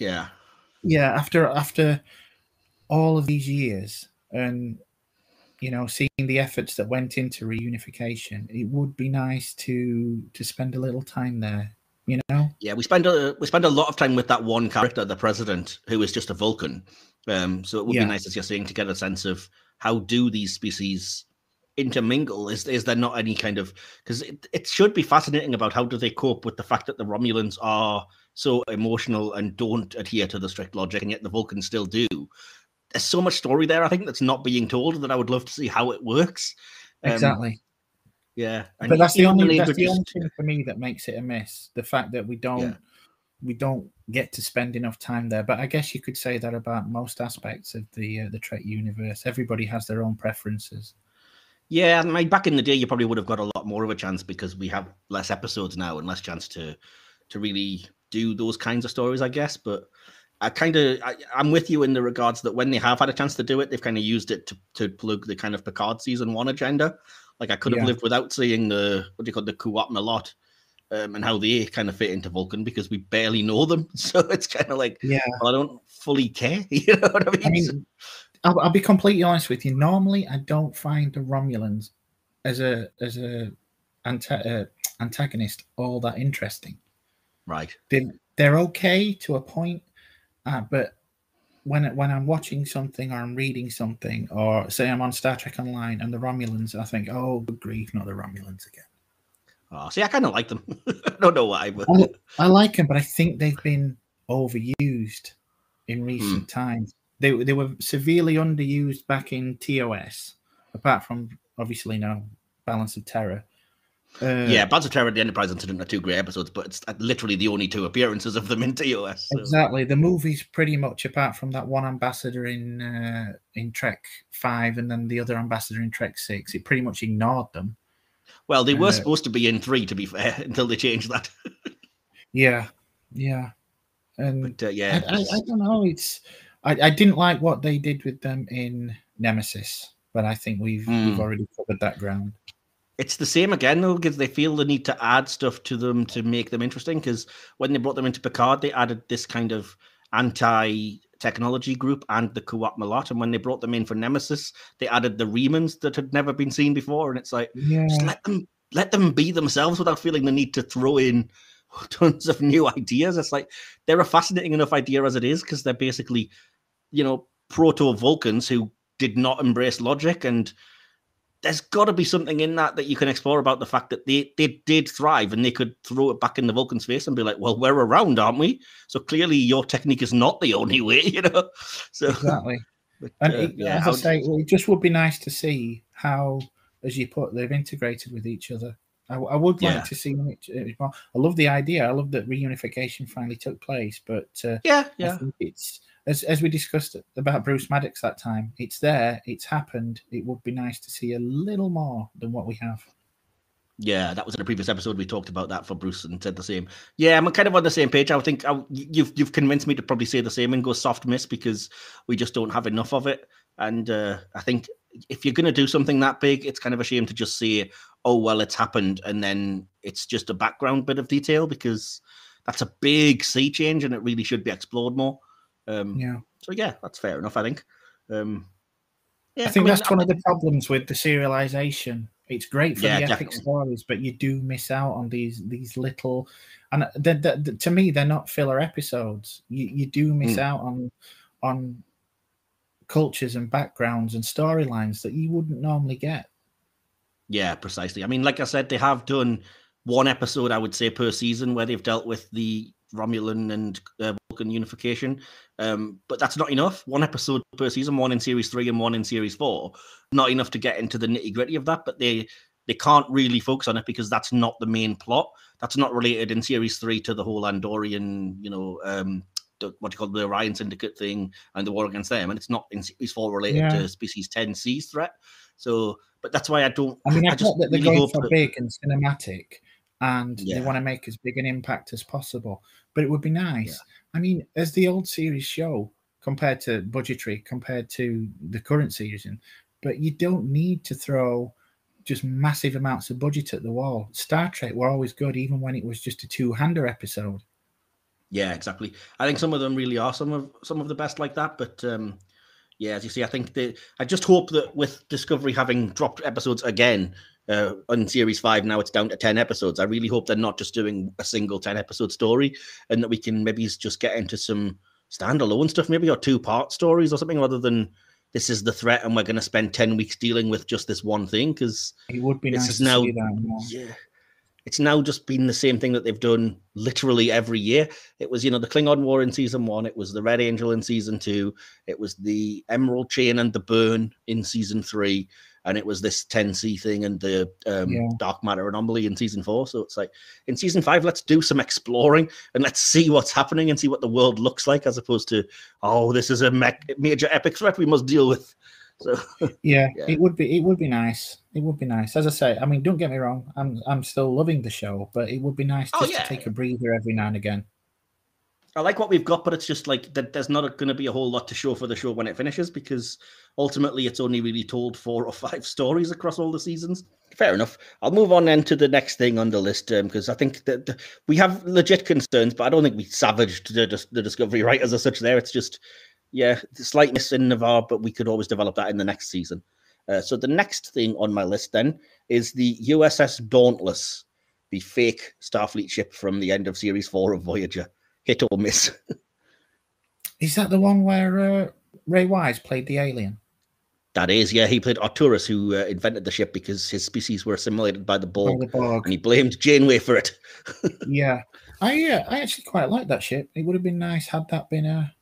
after all of these years, and seeing the efforts that went into reunification, it would be nice to spend a little time there. Yeah, we spend a lot of time with that one character, the president, who is just a Vulcan. So it would be nice, as you're saying, to get a sense of how do these species intermingle? Is there not any kind of, because it should be fascinating about how do they cope with the fact that the Romulans are so emotional and don't adhere to the strict logic, and yet the Vulcans still do. There's so much story there, I think, that's not being told, that I would love to see how it works. Exactly. Yeah, but that's the only thing for me that makes it a miss. The fact that we don't get to spend enough time there. But I guess you could say that about most aspects of the Trek universe. Everybody has their own preferences. Yeah, I mean, back in the day, you probably would have got a lot more of a chance because we have less episodes now and less chance to really do those kinds of stories, I guess. But I'm with you in the regards that when they have had a chance to do it, they've kind of used it to plug the kind of Picard season 1 agenda. Like I could have lived without seeing the Kuat Malot and how they kind of fit into Vulcan because we barely know them. So it's kind of like, well, I don't fully care. You know what I mean? I'll be completely honest with you. Normally, I don't find the Romulans as a antagonist all that interesting. Right. They're okay to a point, but when I'm watching something or I'm reading something, or say I'm on Star Trek Online and the Romulans, I think, oh, good grief, not the Romulans again. Oh, see, I kind of like them. I don't know why, but I like them, but I think they've been overused in recent times. They were severely underused back in TOS, apart from obviously now Balance of Terror. Balance of Terror and the Enterprise Incident are 2 great episodes, but it's literally the only 2 appearances of them in TOS. So. Exactly. The movies pretty much, apart from that one ambassador in Trek 5 and then the other ambassador in Trek 6, it pretty much ignored them. Well, they were supposed to be in 3, to be fair, until they changed that. Yeah. And but, I don't know. I didn't like what they did with them in Nemesis, but I think we've already covered that ground. It's the same again, though, because they feel the need to add stuff to them to make them interesting. Because when they brought them into Picard, they added this kind of anti-technology group and the Kuat Malot. And when they brought them in for Nemesis, they added the Remans that had never been seen before. And it's like, just let them be themselves without feeling the need to throw in tons of new ideas. It's like they're a fascinating enough idea as it is, because they're basically, proto-Vulcans who did not embrace logic, and there's got to be something in that you can explore about the fact that they did thrive and they could throw it back in the Vulcan's face and be like, well, we're around, aren't we? So clearly your technique is not the only way, So exactly. But, as I say, it just would be nice to see how, as you put, they've integrated with each other. I would like to see it more. I love the idea. I love that reunification finally took place, but I think it's, as we discussed about Bruce Maddox that time, it's there, it's happened. It would be nice to see a little more than what we have. Yeah, that was in a previous episode. We talked about that for Bruce and said the same. Yeah, I'm kind of on the same page. I think you've convinced me to probably say the same and go soft miss, because we just don't have enough of it. And I think if you're going to do something that big, it's kind of a shame to just say, oh, well, it's happened, and then it's just a background bit of detail, because that's a big sea change and it really should be explored more. So yeah, that's fair enough, I think. I think that's one of the problems with the serialization. It's great for the epic stories, but you do miss out on these little, and to me, they're not filler episodes. You do miss out on cultures and backgrounds and storylines that you wouldn't normally get. Yeah, precisely. I mean, like I said, they have done 1 episode, I would say, per season where they've dealt with the Romulan and Vulcan unification, but that's not enough. 1 episode per season, 1 in series 3 and 1 in series 4, not enough to get into the nitty-gritty of that. But they can't really focus on it because that's not the main plot. That's not related in series 3 to the whole Andorian, the Orion Syndicate thing and the war against them, and it's not in series 4 related to Species 10C's threat. So, but that's why I thought that they're going for big and cinematic, and they want to make as big an impact as possible. But it would be nice. I mean, as the old series show, compared to budgetary, compared to the current season, but you don't need to throw just massive amounts of budget at the wall. Star Trek were always good, even when it was just a 2-hander episode. Yeah, exactly. I think some of them really are some of the best like that. But as you see, I think I just hope that with Discovery having dropped episodes again, on series 5 now it's down to 10 episodes. I really hope they're not just doing a single 10-episode story, and that we can maybe just get into some standalone stuff, maybe, or 2-part stories or something, rather than this is the threat, and we're going to spend 10 weeks dealing with just this one thing, because it would be nice to see that. Yeah, it's now just been the same thing that they've done literally every year. It was, the Klingon War in season 1. It was the Red Angel in season 2. It was the Emerald Chain and the Burn in season 3. And it was this 10C thing and the dark matter anomaly in season 4. So it's like, in season 5, let's do some exploring and let's see what's happening and see what the world looks like, as opposed to, this is a major epic threat we must deal with. So it would be nice. It would be nice. As I say, I mean, don't get me wrong, I'm still loving the show, but it would be nice to take a breather every now and again. I like what we've got, but it's just like that there's not going to be a whole lot to show for the show when it finishes, because ultimately it's only really told 4 or 5 stories across all the seasons. Fair enough. I'll move on then to the next thing on the list, because I think that we have legit concerns, but I don't think we savaged the Discovery writers as such there. It's just, the slight miss in Navarre, but we could always develop that in the next season. So the next thing on my list then is the USS Dauntless, the fake Starfleet ship from the end of Series 4 of Voyager. Hit or miss? Is that the one where Ray Wise played the alien? That is, yeah. He played Arturus, who invented the ship because his species were assimilated by the Borg, and he blamed Janeway for it. Yeah, I actually quite like that ship. It would have been nice had that been a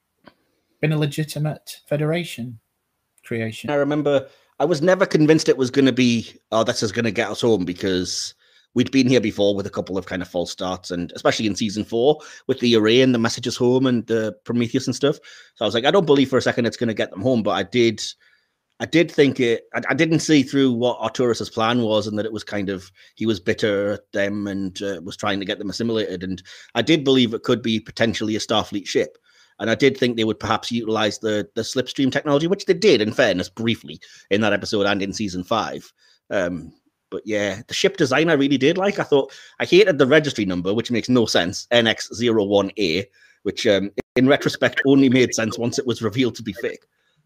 legitimate Federation creation. I remember I was never convinced it was going to be, this is going to get us home, because we'd been here before with a couple of kind of false starts, and especially in season 4 with the array and the messages home and the Prometheus and stuff. So I was like, I don't believe for a second it's going to get them home, but I did think it. I didn't see through what Arturus's plan was, and that it was kind of, he was bitter at them and was trying to get them assimilated. And I did believe it could be potentially a Starfleet ship. And I did think they would perhaps utilize the slipstream technology, which they did, in fairness, briefly in that episode and in season 5. But yeah, the ship design I really did like. I thought I hated the registry number, which makes no sense, NX01A, which in retrospect only made sense once it was revealed to be fake.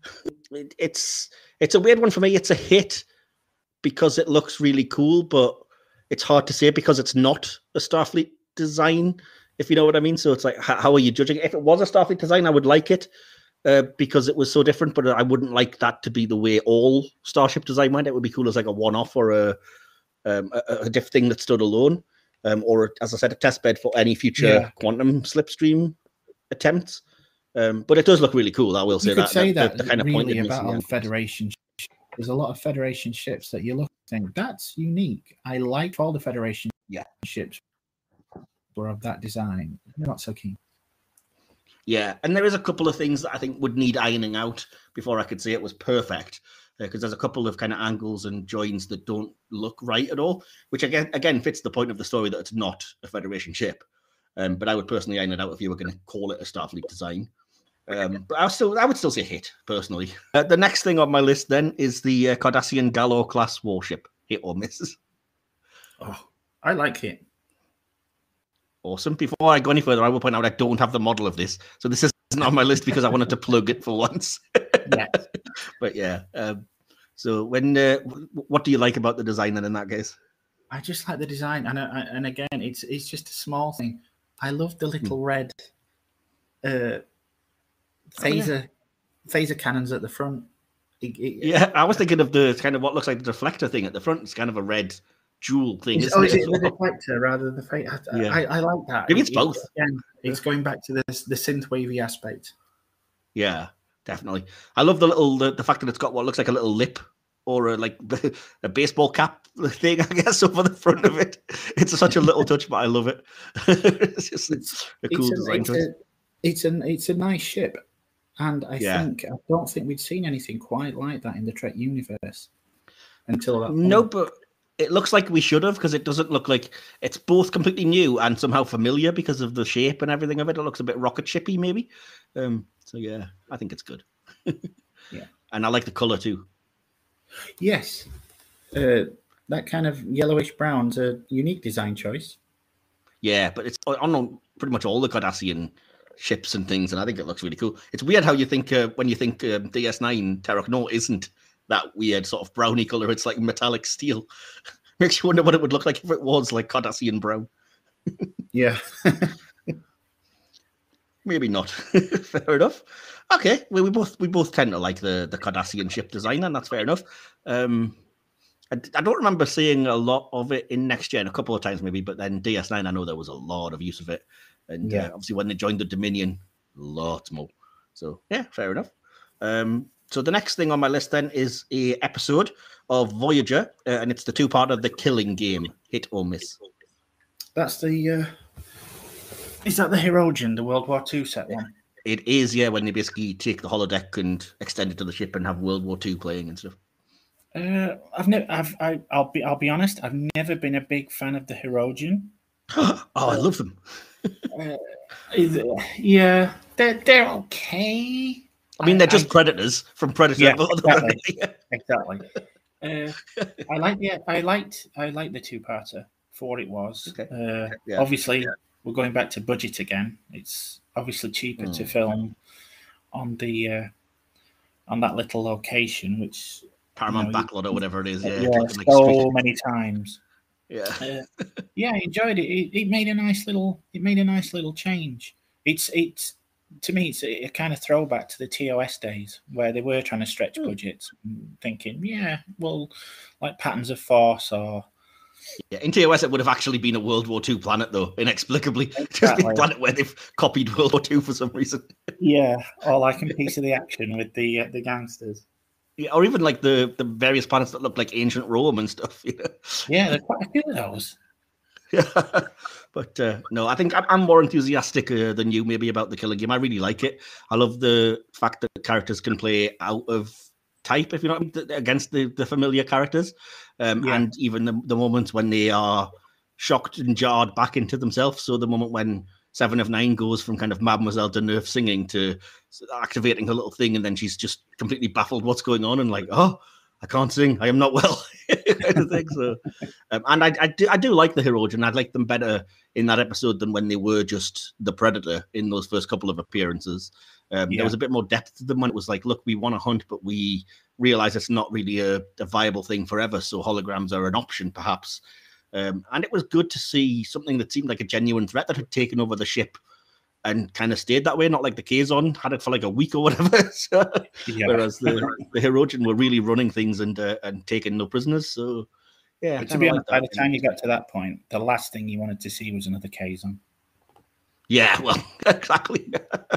It's a weird one for me. It's a hit because it looks really cool, but it's hard to say because it's not a Starfleet design, if you know what I mean. So it's like, how are you judging it? If it was a Starfleet design, I would like it because it was so different, but I wouldn't like that to be the way all Starship design went. It would be cool as like a one-off or a diff thing that stood alone, or, as I said, a test bed for any future quantum slipstream attempts. But it does look really cool. I will say that. The kind of really point about Federation. There's a lot of Federation ships that you look and think that's unique. I like all the Federation ships were of that design. I'm not so keen. Yeah, and there is a couple of things that I think would need ironing out before I could say it was perfect, because there's a couple of kind of angles and joins that don't look right at all, which again fits the point of the story that it's not a Federation ship. But I would personally iron it out if you were going to call it a Starfleet design. But I would still say hit, personally. The next thing on my list then is the Cardassian Galor class warship. Hit or miss? Oh, I like it. Awesome. Before I go any further, I will point out I don't have the model of this. So this isn't on my list because I wanted to plug it for once. Yes. But yeah. So what do you like about the design then in that case? I just like the design. And again, it's just a small thing. I love the little red phaser cannons at the front. I was thinking of the kind of what looks like the deflector thing at the front. It's kind of a red jewel thing. Is it the deflector rather than the phaser? I like that. Maybe it's both. It's going back to the synth wavy aspect. Yeah, definitely. I love the fact that it's got what looks like a little lip or a baseball cap thing, I guess, over the front of it. It's such a little touch, but I love it. it's a cool design choice. It's a nice ship. And I don't think we'd seen anything quite like that in the Trek universe until that point. No, but it looks like we should have, because it doesn't look like it's both completely new and somehow familiar because of the shape and everything of it. It looks a bit rocket shippy, maybe. So yeah, I think it's good. Yeah, and I like the color too. Yes, that kind of yellowish brown's a unique design choice. Yeah, but it's on pretty much all the Cardassian ships and things, and I think it looks really cool. It's weird how you think when you think DS9 Terok Nor isn't that weird sort of browny color. It's like metallic steel. Makes you wonder what it would look like if it was like Cardassian brown. Yeah. Maybe not. Fair enough. Okay, well, we both tend to like the Cardassian ship design, and that's fair enough. I don't remember seeing a lot of it in Next Gen, a couple of times maybe, but then DS9, I know there was a lot of use of it. And obviously when they joined the Dominion, lots more. So, yeah, fair enough. So the next thing on my list then is a episode of Voyager, and it's the two-part of The Killing Game, Hit or Miss. That's the... is that the Hirogen, the World War II set one? It is, yeah, when they basically take the holodeck and extend it to the ship and have World War II playing and stuff. I'll be honest. I've never been a big fan of the Hirogen. I love them. Yeah, they're okay. I mean, they're just Predators from Predator. Yeah, exactly. I liked the two-parter for what it was. Okay. Obviously, we're going back to budget again. It's obviously cheaper to film on the on that little location, which. Paramount backlot or whatever it is. So many times. Yeah. I enjoyed it. It made a nice little change. It's to me, it's a kind of throwback to the TOS days where they were trying to stretch budgets, thinking, like Patterns of Force or. Yeah, in TOS it would have actually been a World War II planet, though, inexplicably. Exactly. Just a planet where they've copied World War II for some reason. Yeah, or like a piece of the action with the gangsters. Yeah, or even like the various planets that look like ancient Rome and stuff. You know? Yeah, there are quite a few of those. Yeah, but no, I think I'm more enthusiastic than you maybe about The Killing Game. I really like it. I love the fact that the characters can play out of type, if you know what I mean, against the familiar characters. And even the moments when they are shocked and jarred back into themselves. So the moment when Seven of Nine goes from kind of Mademoiselle de Neuf singing to activating her little thing, and then she's just completely baffled what's going on and like, oh, I can't sing, I am not well, kind of thing. So, and I do like the Hirogen. I like them better in that episode than when they were just the Predator in those first couple of appearances. There was a bit more depth to them when it was like, look, we want to hunt, but we realize it's not really a viable thing forever. So holograms are an option, perhaps. And it was good to see something that seemed like a genuine threat that had taken over the ship and kind of stayed that way, not like the Kazon had it for like a week or whatever. So, whereas the Hirogen were really running things and taking no prisoners. So, yeah. But to be honest, by the time you got to that point, the last thing you wanted to see was another Kazon. Yeah, well, exactly.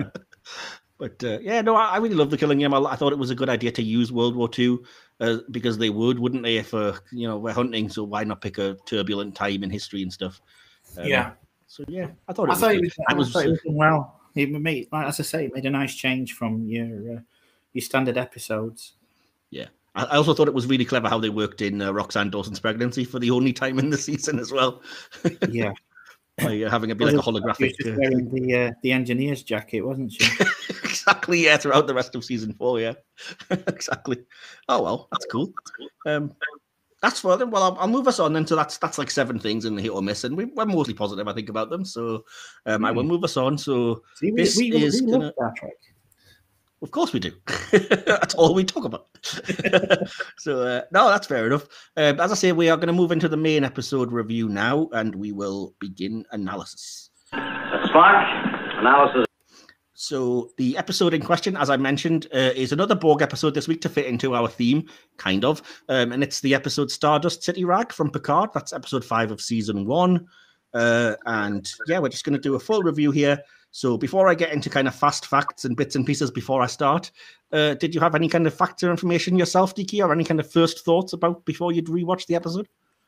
But I really love The Killing Game. I thought it was a good idea to use World War II because they wouldn't they? If we're hunting, so why not pick a turbulent time in history and stuff? So I thought it was done well. It made, as I say, it made a nice change from your standard episodes. Yeah, I also thought it was really clever how they worked in Roxanne Dawson's pregnancy for the only time in the season as well. Yeah. By having it be like a holographic. She was wearing the engineer's jacket, wasn't she? Exactly, yeah, throughout the rest of season 4, yeah. Exactly. Oh, well, that's cool. That's for them. Well, I'll move us on then. So that's like 7 things in the hit or miss, and we're mostly positive, I think, about them. So I will move us on. So we love Star Trek. Of course we do. That's all we talk about. So, no, that's fair enough. As I say, we are going to move into the main episode review now, and we will begin analysis. Spark, analysis. So the episode in question, as I mentioned, is another Borg episode this week to fit into our theme, kind of. And it's the episode Stardust City Rag from Picard. That's episode 5 of season 1. And yeah, we're just going to do a full review here. So before I get into kind of fast facts and bits and pieces before I start, did you have any kind of facts or information yourself, Diki, or any kind of first thoughts about before you'd rewatch the episode?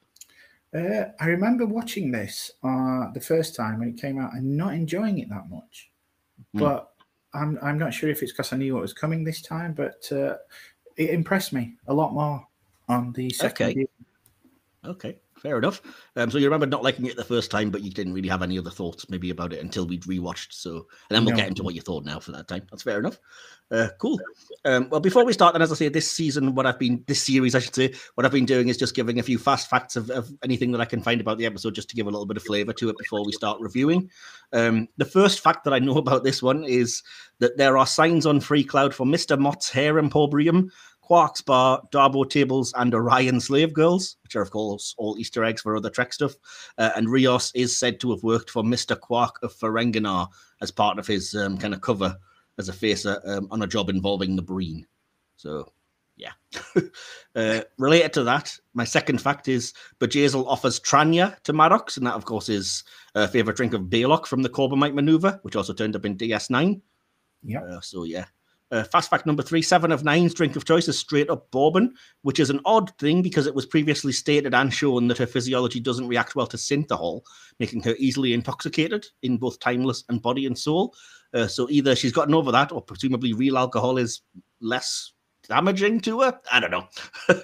I remember watching this the first time when it came out and not enjoying it that much. But I'm not sure if it's because I knew what was coming this time, but it impressed me a lot more on the second view. Okay, fair enough. So you remember not liking it the first time, but you didn't really have any other thoughts maybe about it until we'd rewatched. So, and then we'll get into what you thought now for that time. That's fair enough. Cool. Well, before we start, then, as I say, this series, I should say, what I've been doing is just giving a few fast facts of anything that I can find about the episode, just to give a little bit of flavor to it before we start reviewing. The first fact that I know about this one is that there are signs on Free Cloud for Mr. Mott's Hair Emporium, Quark's Bar, Darbo Tables, and Orion Slave Girls, which are, of course, all Easter eggs for other Trek stuff. And Rios is said to have worked for Mr. Quark of Ferenginar as part of his kind of cover as a facer on a job involving the Breen. So, yeah. Related to that, my second fact is Bjayzl offers Tranya to Maddox, and that, of course, is a favourite drink of Baylock from the Corbomite Maneuver, which also turned up in DS9. Yeah. So, yeah. Fast fact number 3, 7 of 9's drink of choice is straight up bourbon, which is an odd thing because it was previously stated and shown that her physiology doesn't react well to synthahol, making her easily intoxicated in both Timeless and Body and Soul. So either she's gotten over that or presumably real alcohol is less damaging to her. I don't know.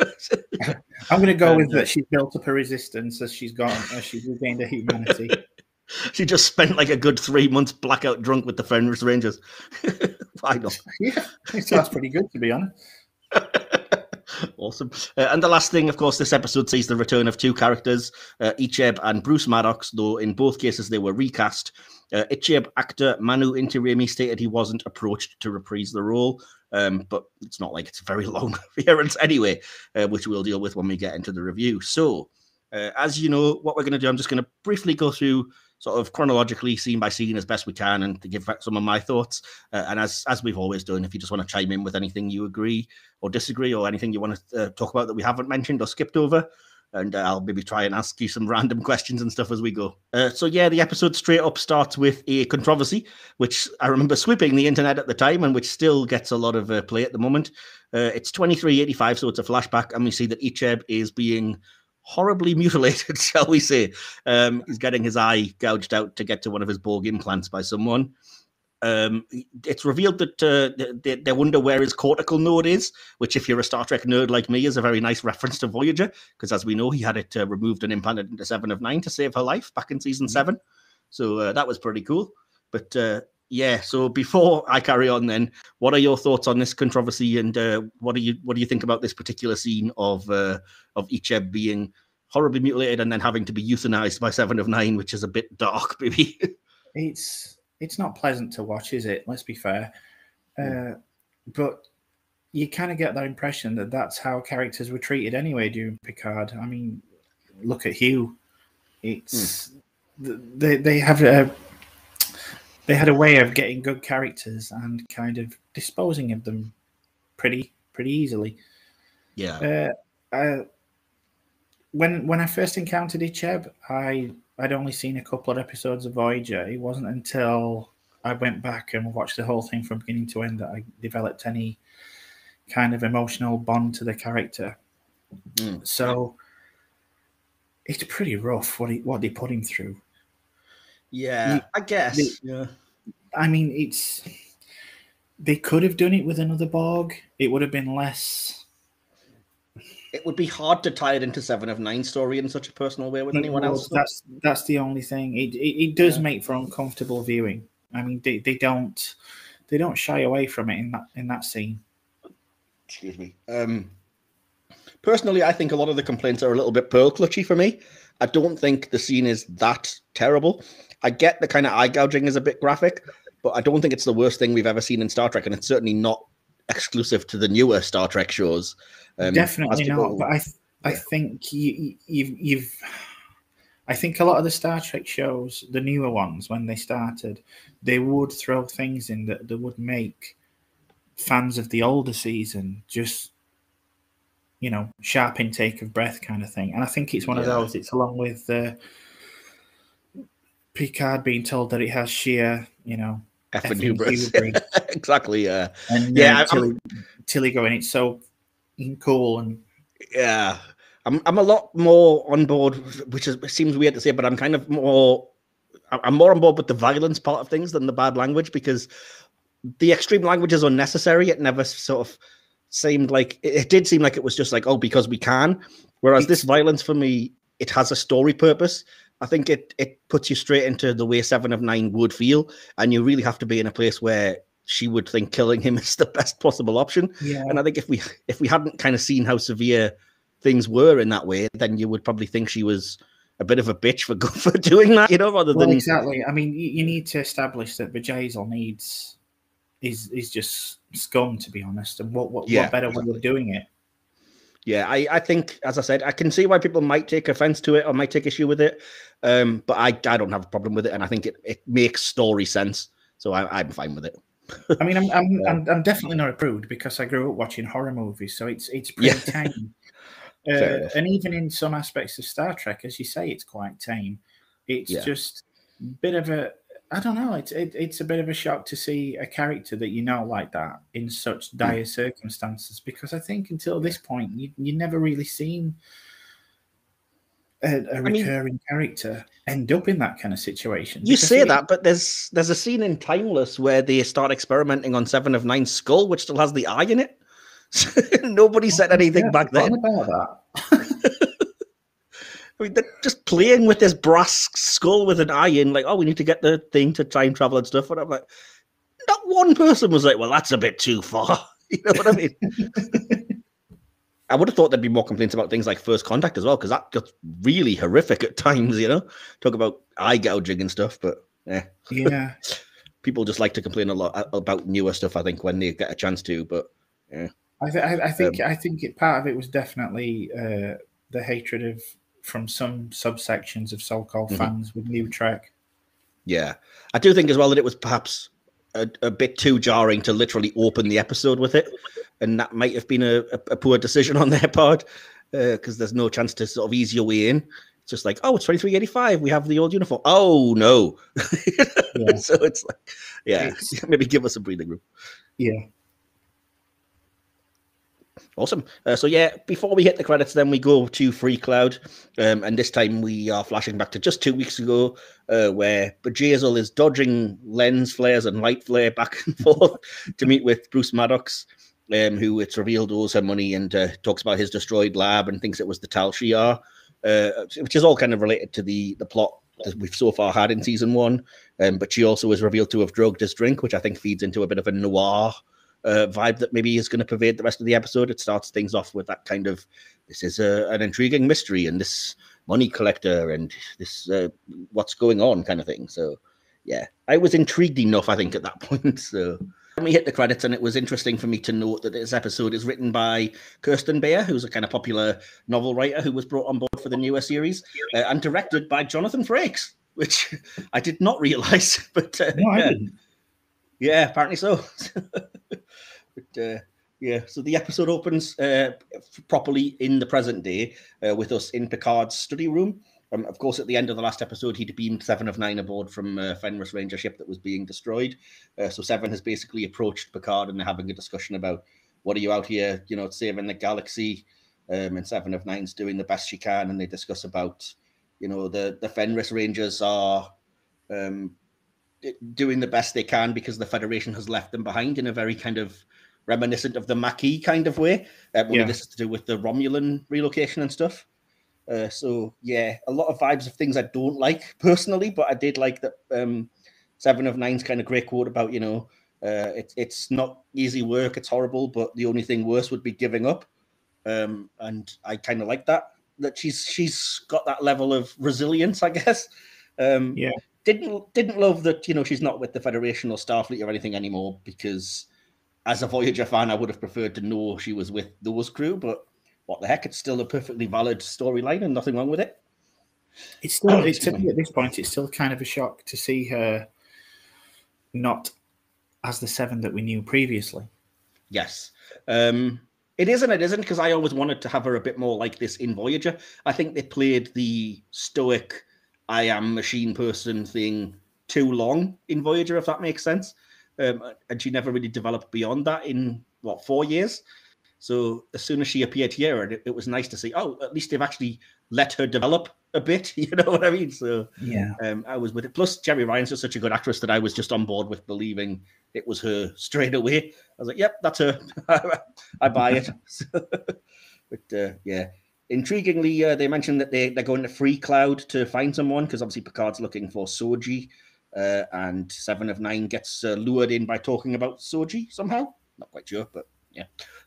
I'm going to go with that she's built up a resistance as she's regained her humanity. She just spent like a good 3 months blackout drunk with the Fenris Rangers. Why not? Yeah, that's pretty good, to be honest. Awesome. And the last thing, of course, this episode sees the return of 2 characters, Icheb and Bruce Maddox, though in both cases they were recast. Icheb actor Manu Intiraymi stated he wasn't approached to reprise the role, but it's not like it's a very long appearance anyway, which we'll deal with when we get into the review. So, as you know, what we're going to do, I'm just going to briefly go through sort of chronologically, scene by scene, as best we can, and to give back some of my thoughts. And as we've always done, if you just want to chime in with anything you agree or disagree, or anything you want to talk about that we haven't mentioned or skipped over, and I'll maybe try and ask you some random questions and stuff as we go. So yeah, the episode straight up starts with a controversy, which I remember sweeping the internet at the time and which still gets a lot of play at the moment. It's 2385, so it's a flashback, and we see that Icheb is being horribly mutilated, shall we say. He's getting his eye gouged out to get to one of his Borg implants by someone. It's revealed that they wonder where his cortical node is, which, if you're a Star Trek nerd like me, is a very nice reference to Voyager, because as we know, he had it removed and implanted into 7 of 9 to save her life back in season 7. So that was pretty cool. But yeah, so before I carry on then, what are your thoughts on this controversy, and what do you think about this particular scene of Icheb being horribly mutilated and then having to be euthanized by 7 of 9, which is a bit dark, maybe? It's not pleasant to watch, is it? Let's be fair. But you kind of get that impression that that's how characters were treated anyway during Picard. I mean, look at Hugh. It's they had a way of getting good characters and kind of disposing of them pretty easily. Yeah. When I first encountered Icheb, I'd only seen a couple of episodes of Voyager. It wasn't until I went back and watched the whole thing from beginning to end that I developed any kind of emotional bond to the character. So it's pretty rough what they put him through. Yeah, I guess. I mean, they could have done it with another Borg. It would have been less. It would be hard to tie it into 7 of 9 story in such a personal way with anyone else. That's the only thing. It does make for uncomfortable viewing. I mean, they don't shy away from it in that scene. Excuse me. Personally, I think a lot of the complaints are a little bit pearl clutchy for me. I don't think the scene is that terrible. I get the kind of eye gouging is a bit graphic, but I don't think it's the worst thing we've ever seen in Star Trek, and it's certainly not exclusive to the newer Star Trek shows. Definitely not. But I think I think a lot of the Star Trek shows, the newer ones, when they started, they would throw things in that would make fans of the older season just, sharp intake of breath kind of thing. And I think it's one of those. It's along with Picard being told that it has sheer, effing hubris. Exactly. Yeah. And Tilly going, it's so cool. And yeah, I'm a lot more on board, which seems weird to say, but I'm more on board with the violence part of things than the bad language, because the extreme language is unnecessary. It never sort of seemed like it did seem like it was just like, oh, because we can. Whereas this violence for me, it has a story purpose. I think it puts you straight into the way 7 of 9 would feel, and you really have to be in a place where she would think killing him is the best possible option. Yeah. And I think if we hadn't kind of seen how severe things were in that way, then you would probably think she was a bit of a bitch for doing that, rather than... Exactly. I mean, you need to establish that Bjayzl is just scum, to be honest. And what better way of doing it? Yeah, I think, as I said, I can see why people might take offense to it or might take issue with it, but I don't have a problem with it, and I think it makes story sense, so I'm fine with it. I mean, I'm definitely not a prude because I grew up watching horror movies, so it's pretty tame. And even in some aspects of Star Trek, as you say, it's quite tame. It's just a bit of a, I don't know, it's a bit of a shock to see a character that you know like that in such dire circumstances, because I think until this point, you never really seen a recurring character end up in that kind of situation. You say that, but there's a scene in Timeless where they start experimenting on Seven of Nine's skull, which still has the eye in it. Nobody said anything back then. About that. I mean, they're just playing with this brass skull with an eye in, like, oh, we need to get the thing to time travel and stuff. And I'm like, not one person was like, well, that's a bit too far. You know what I mean? I would have thought there'd be more complaints about things like First Contact as well, because that gets really horrific at times, you know? Talk about eye gouging and stuff, but yeah. People just like to complain a lot about newer stuff, I think, when they get a chance to, but yeah. I think part of it was definitely the hatred from some subsections of so-called fans with New Trek. Yeah. I do think as well that it was perhaps a bit too jarring to literally open the episode with it. And that might have been a poor decision on their part, because there's no chance to sort of ease your way in. It's just like, oh, it's 2385. We have the old uniform. Oh, no. Yeah. So it's like, maybe give us a breathing room. Yeah. Awesome. Before we hit the credits, then we go to Free Cloud. And this time we are flashing back to just 2 weeks ago, where Bjayzl is dodging lens flares and light flare back and forth to meet with Bruce Maddox, who it's revealed owes her money, and talks about his destroyed lab and thinks it was the Tal Shiar, which is all kind of related to the plot that we've so far had in season 1. But she also is revealed to have drugged his drink, which I think feeds into a bit of a noir vibe that maybe is going to pervade the rest of the episode. It starts things off with that kind of, this is an intriguing mystery and this money collector and this what's going on kind of thing. So yeah, I was intrigued enough, I think, at that point. So then we hit the credits, and it was interesting for me to note that this episode is written by Kirsten Beyer, who's a kind of popular novel writer who was brought on board for the newer series, and directed by Jonathan Frakes, which I did not realize, but yeah, apparently so. But so the episode opens properly in the present day with us in Picard's study room. Of course, at the end of the last episode, he'd beamed 7 of 9 aboard from a Fenris Ranger ship that was being destroyed. So 7 has basically approached Picard, and they're having a discussion about, what are you out here, saving the galaxy? And 7 of 9's doing the best she can, and they discuss about, the Fenris Rangers are doing the best they can because the Federation has left them behind, in a very kind of reminiscent of the Maquis kind of way. This is to do with the Romulan relocation and stuff. So yeah, a lot of vibes of things I don't like personally, but I did like that 7 of 9's kind of great quote about, it's not easy work, it's horrible, but the only thing worse would be giving up. And I kind of like that she's got that level of resilience, I guess. Didn't love that, she's not with the Federation or Starfleet or anything anymore, because as a Voyager fan, I would have preferred to know she was with those crew, but what the heck, it's still a perfectly valid storyline and nothing wrong with it. It's still, to me at this point, it's still kind of a shock to see her not as the 7 that we knew previously. Yes. It is and it isn't, because I always wanted to have her a bit more like this in Voyager. I think they played the stoic, I am machine person thing too long in Voyager, if that makes sense. And she never really developed beyond that in, 4 years? So as soon as she appeared here, it was nice to see, at least they've actually let her develop a bit, you know what I mean? So yeah, I was with it. Plus, Jerry Ryan's just such a good actress that I was just on board with believing it was her straight away. I was like, yep, that's her. I buy it. But yeah, intriguingly, they mentioned that they're going to Free Cloud to find someone, because obviously Picard's looking for Soji, and 7 of 9 gets lured in by talking about Soji somehow. Not quite sure, but yeah.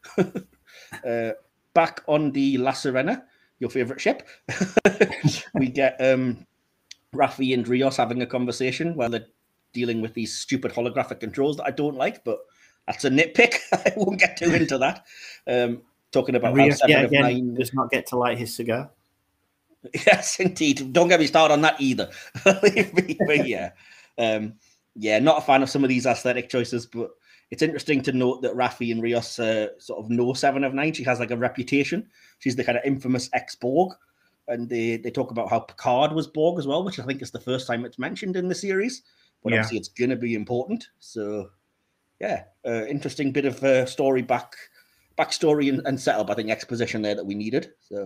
Back on the La Sirena, your favorite ship, we get Raffi and Rios having a conversation while they're dealing with these stupid holographic controls that I don't like, but that's a nitpick. I won't get too into that. Talking about Rios, how 7 of 9 does not get to light his cigar. Yes, indeed. Don't get me started on that either. But yeah. Yeah, not a fan of some of these aesthetic choices, but it's interesting to note that Raffi and Rios sort of know Seven of Nine. She has like a reputation. She's the kind of infamous ex-Borg. And they talk about how Picard was Borg as well, which I think is the first time it's mentioned in the series. But obviously it's going to be important. So, yeah, interesting bit of backstory and setup, I think, exposition there that we needed. So,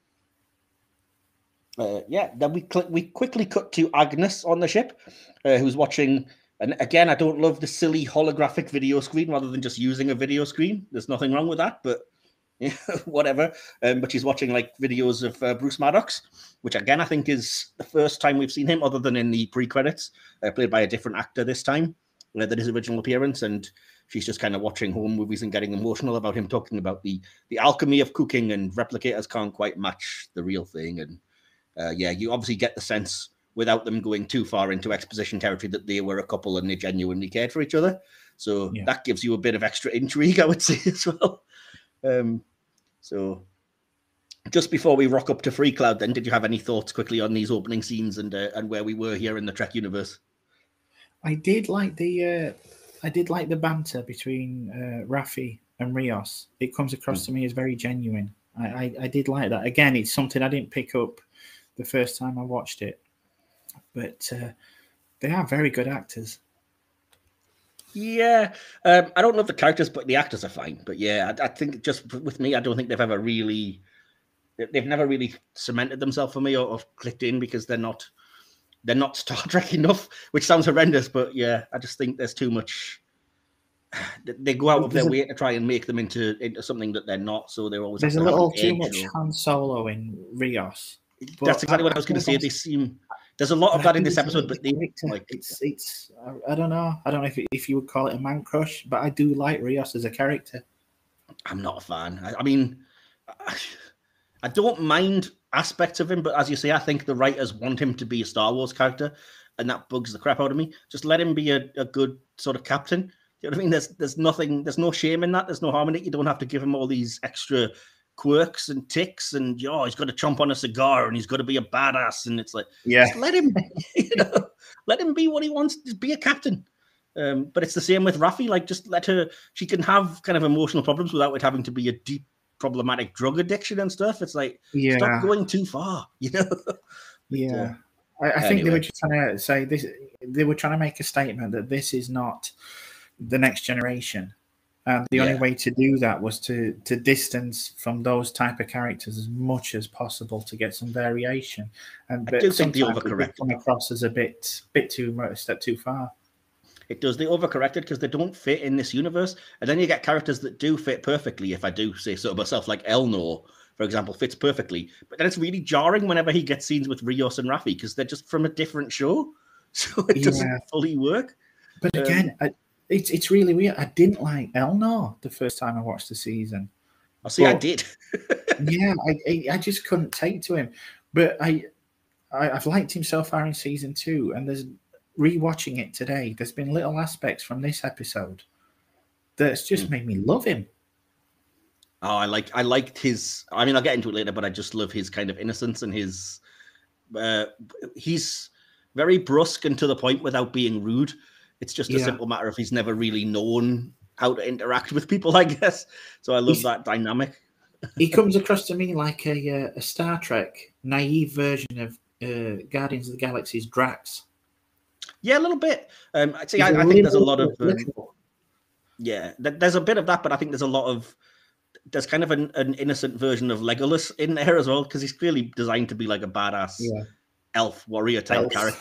then we quickly cut to Agnes on the ship, who's watching. And again, I don't love the silly holographic video screen rather than just using a video screen. There's nothing wrong with that, but yeah, whatever. But she's watching like videos of Bruce Maddox, which again I think is the first time we've seen him, other than in the pre-credits, played by a different actor this time than his original appearance. And she's just kind of watching home movies and getting emotional about him talking about the alchemy of cooking, and replicators can't quite match the real thing. And you obviously get the sense, without them going too far into exposition territory, that they were a couple and they genuinely cared for each other. So that gives you a bit of extra intrigue, I would say, as well. So just before we rock up to Free Cloud, then, did you have any thoughts quickly on these opening scenes and where we were here in the Trek universe? I did like the banter between Raffi and Rios. It comes across to me as very genuine. I did like that. Again, it's something I didn't pick up the first time I watched it, but they are very good actors. Yeah, I don't love the characters, but the actors are fine. But yeah, I think just with me, I don't think they've never really cemented themselves for me or clicked in, because they're not Star Trek enough, which sounds horrendous, but yeah, I just think there's too much. They go out of their way to try and make them into something that they're not, so they're always. There's a little too much Han Solo in Rios. That's exactly what I was going to say. They seem. There's a lot of that in this episode, but it's I don't know. I don't know if you would call it a man crush, but I do like Rios as a character. I'm not a fan. I mean, I don't mind aspects of him, but as you say, I think the writers want him to be a Star Wars character, and that bugs the crap out of me. Just let him be a good sort of captain. You know what I mean? There's no shame in that. There's no harm in it. You don't have to give him all these extra quirks and ticks and he's got to chomp on a cigar and he's got to be a badass, and it's like, just let him let him be what he wants. Just be a captain. But it's the same with Raffi. Like, just let her. She can have kind of emotional problems without it having to be a deep problematic drug addiction and stuff. It's like, stop going too far, Yeah. I think they were just trying to say this. They were trying to make a statement that this is not the next generation. And the only way to do that was to distance from those type of characters as much as possible to get some variation. And I do think they overcorrected. Come across as a bit too much, a step too far. It does. They overcorrected because they don't fit in this universe. And then you get characters that do fit perfectly, if I do say so myself, like Elnor, for example, fits perfectly. But then it's really jarring whenever he gets scenes with Rios and Raffi, because they're just from a different show. So it doesn't fully work. But again, it's really weird. I didn't like Elnor the first time I watched the season. I did. Yeah, I just couldn't take to him. But I've liked him so far in season 2, and there's rewatching it today. There's been little aspects from this episode that's just made me love him. Oh, I liked his. I mean, I'll get into it later, but I just love his kind of innocence and his. He's very brusque and to the point without being rude. It's just a simple matter of he's never really known how to interact with people, I guess. So I love that dynamic. He comes across to me like a Star Trek naive version of Guardians of the Galaxy's Drax. Yeah, a little bit. I think there's a lot of. There's a bit of that, but I think there's a lot of. There's kind of an innocent version of Legolas in there as well, because he's clearly designed to be like a badass elf warrior type character.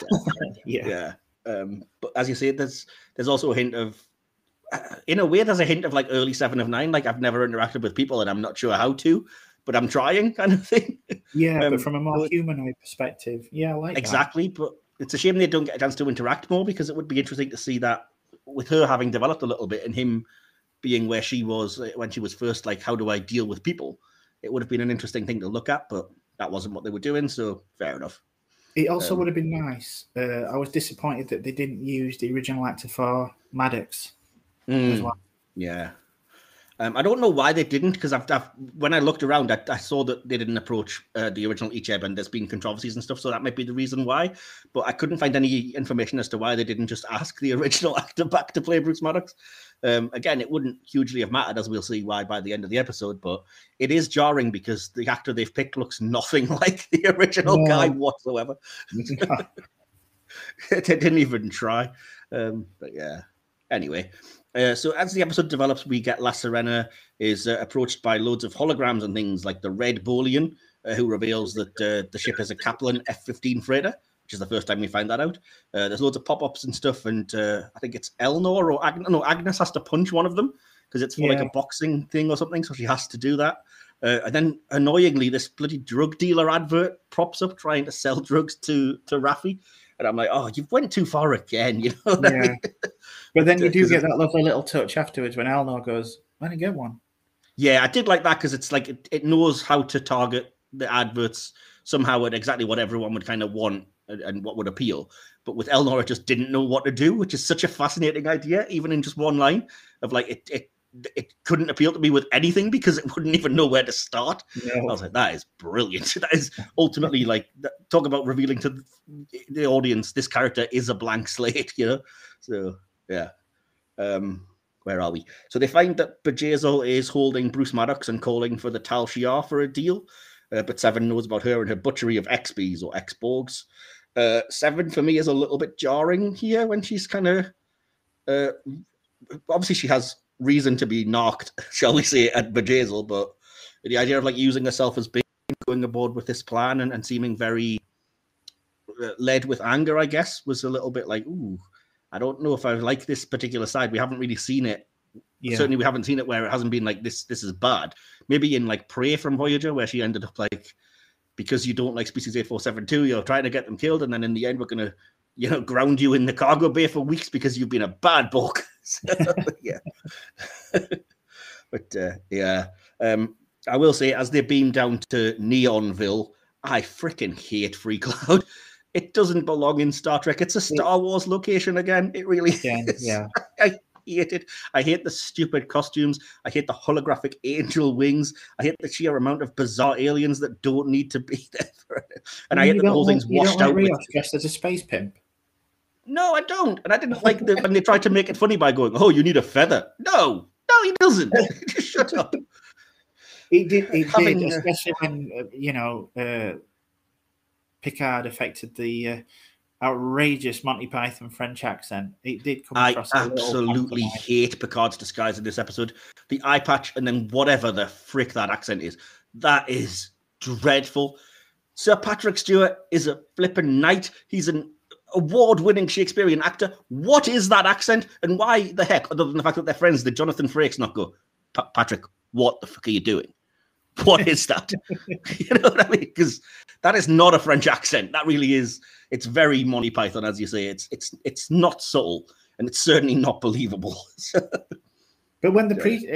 But as you say, there's also a hint of, in a way, there's a hint of like early 7 of 9. Like, I've never interacted with people and I'm not sure how to, but I'm trying, kind of thing. Yeah, but from a more humanoid perspective, I like exactly. But it's a shame they don't get a chance to interact more, because it would be interesting to see that with her having developed a little bit and him being where she was when she was first, like, how do I deal with people? It would have been an interesting thing to look at, but that wasn't what they were doing, so fair enough. It also would have been nice. I was disappointed that they didn't use the original actor for Maddox as well. Yeah. I don't know why they didn't, because when I looked around, I saw that they didn't approach the original Icheb, and there's been controversies and stuff, so that might be the reason why. But I couldn't find any information as to why they didn't just ask the original actor back to play Bruce Maddox. Again, it wouldn't hugely have mattered, as we'll see why by the end of the episode, but it is jarring because the actor they've picked looks nothing like the original guy whatsoever. They didn't even try. But yeah, anyway. So as the episode develops, we get La Sirena is approached by loads of holograms and things like the Red Bolian, who reveals that the ship is a Kaplan F-15 freighter, which is the first time we find that out. There's loads of pop-ups and stuff, and I think it's Elnor or Agnes has to punch one of them because it's for like a boxing thing or something, so she has to do that. And then, annoyingly, this bloody drug dealer advert props up trying to sell drugs to Raffi. And I'm like, oh, you've went too far again, you know? Yeah. I mean? But then you do get that lovely little touch afterwards when Elnor goes, "Let me get one." Yeah, I did like that because it's like it knows how to target the adverts somehow at exactly what everyone would kind of want and what would appeal. But with Elnor, it just didn't know what to do, which is such a fascinating idea, even in just one line of like it couldn't appeal to me with anything because it wouldn't even know where to start. No. I was like, that is brilliant. That is ultimately like, talk about revealing to the audience, this character is a blank slate, you know? So, yeah. Where are we? So they find that Bjayzl is holding Bruce Maddox and calling for the Tal Shiar for a deal. But Seven knows about her and her butchery of XBs or X-Borgs. Seven, for me, is a little bit jarring here when she's kind of... obviously, she has reason to be knocked, shall we say, at Bjayzl, but the idea of like using herself as being going aboard with this plan and seeming very led with anger, I guess, was a little bit like, ooh, I don't know if I like this particular side. We haven't really seen it. Yeah. Certainly we haven't seen it where it hasn't been like this is bad. Maybe in like Prey from Voyager, where she ended up like, because you don't like Species 8472, you're trying to get them killed, and then in the end we're going to, you know, ground you in the cargo bay for weeks because you've been a bad Borg. So, yeah. But yeah. I will say, as they beam down to Neonville, I freaking hate Free Cloud. It doesn't belong in Star Trek. It's a Star Wars location again. It really is. Yeah. I hate it. I hate the stupid costumes. I hate the holographic angel wings. I hate the sheer amount of bizarre aliens that don't need to be there. And I hate that the whole thing's washed out. Rios dressed as a space pimp. No, I don't. And I didn't like when they tried to make it funny by going, "Oh, you need a feather." No, he doesn't. Just shut up. He did, especially when, Picard affected the outrageous Monty Python French accent. It did come across. I absolutely hate Picard's disguise in this episode. The eye patch and then whatever the frick that accent is. That is dreadful. Sir Patrick Stewart is a flippin' knight. He's an award-winning Shakespearean actor. What is that accent? And why the heck, other than the fact that they're friends, did Jonathan Frakes not go, Patrick, what the fuck are you doing? What is that? You know what I mean? Because that is not a French accent. That really is. It's very Monty Python, as you say. It's not subtle, and it's certainly not believable. But when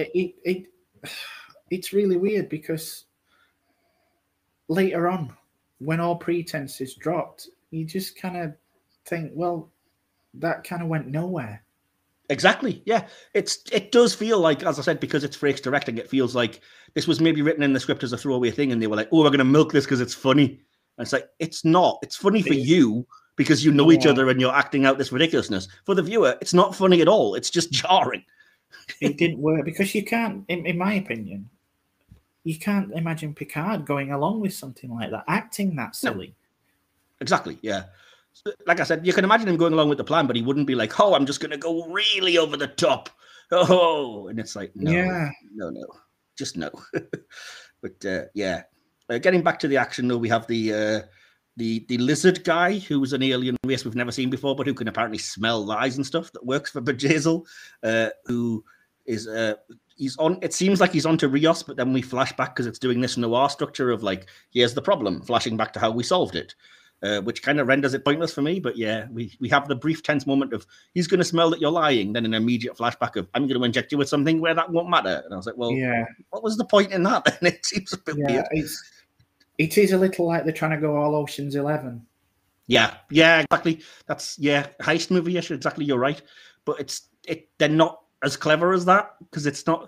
it's really weird because later on, when all pretense is dropped, you just kind of think, well, that kind of went nowhere. Exactly. Yeah. It does feel like, as I said, because it's Frakes directing, it feels like this was maybe written in the script as a throwaway thing, and they were like, "Oh, we're going to milk this because it's funny." And it's like, it's not. It's funny for you because you know each other and you're acting out this ridiculousness. For the viewer, it's not funny at all. It's just jarring. It didn't work because you can't, in my opinion, you can't imagine Picard going along with something like that, acting that silly. No. Exactly. Yeah. Like I said, you can imagine him going along with the plan, but he wouldn't be like, "Oh, I'm just going to go really over the top." Oh, and it's like, no, just no. But yeah, getting back to the action though, we have the lizard guy who's an alien race we've never seen before, but who can apparently smell lies and stuff. That works for Bjayzl, who is he's on. It seems like he's onto Rios, but then we flash back because it's doing this noir structure of like, here's the problem, flashing back to how we solved it. Which kind of renders it pointless for me. But yeah, we have the brief tense moment of he's going to smell that you're lying, then an immediate flashback of I'm going to inject you with something where that won't matter. And I was like, well, what was the point in that? And it seems a bit weird. It is a little like they're trying to go all Ocean's 11. Yeah, exactly. That's heist movie-ish. Exactly, you're right. But they're not as clever as that because it's not.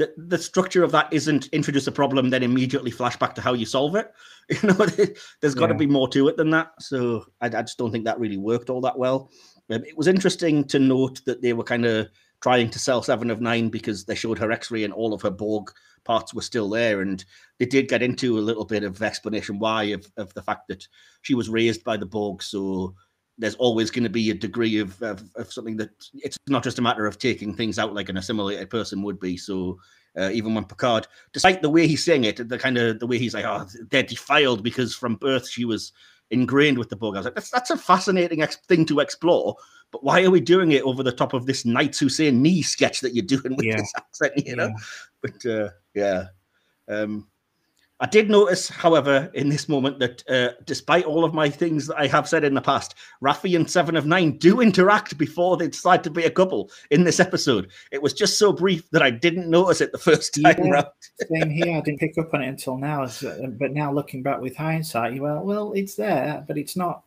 the structure of that isn't introduce a problem, then immediately flash back to how you solve it. You know, there's got to be more to it than that. So I just don't think that really worked all that well. It was interesting to note that they were kind of trying to sell 7 of 9 because they showed her X-ray and all of her Borg parts were still there. And they did get into a little bit of explanation why of the fact that she was raised by the Borg. So there's always going to be a degree of something that it's not just a matter of taking things out like an assimilated person would be. So even when Picard, despite the way he's saying it, the way he's like, oh, they're defiled because from birth she was ingrained with the Borg. I was like, that's a fascinating thing to explore. But why are we doing it over the top of this Knights Who Say Knee sketch that you're doing with this accent, you know? But I did notice, however, in this moment that despite all of my things that I have said in the past, Raffi and 7 of 9 do interact before they decide to be a couple in this episode. It was just so brief that I didn't notice it the first time round. Same here. I didn't pick up on it until now. But now looking back with hindsight, well, it's there, but it's not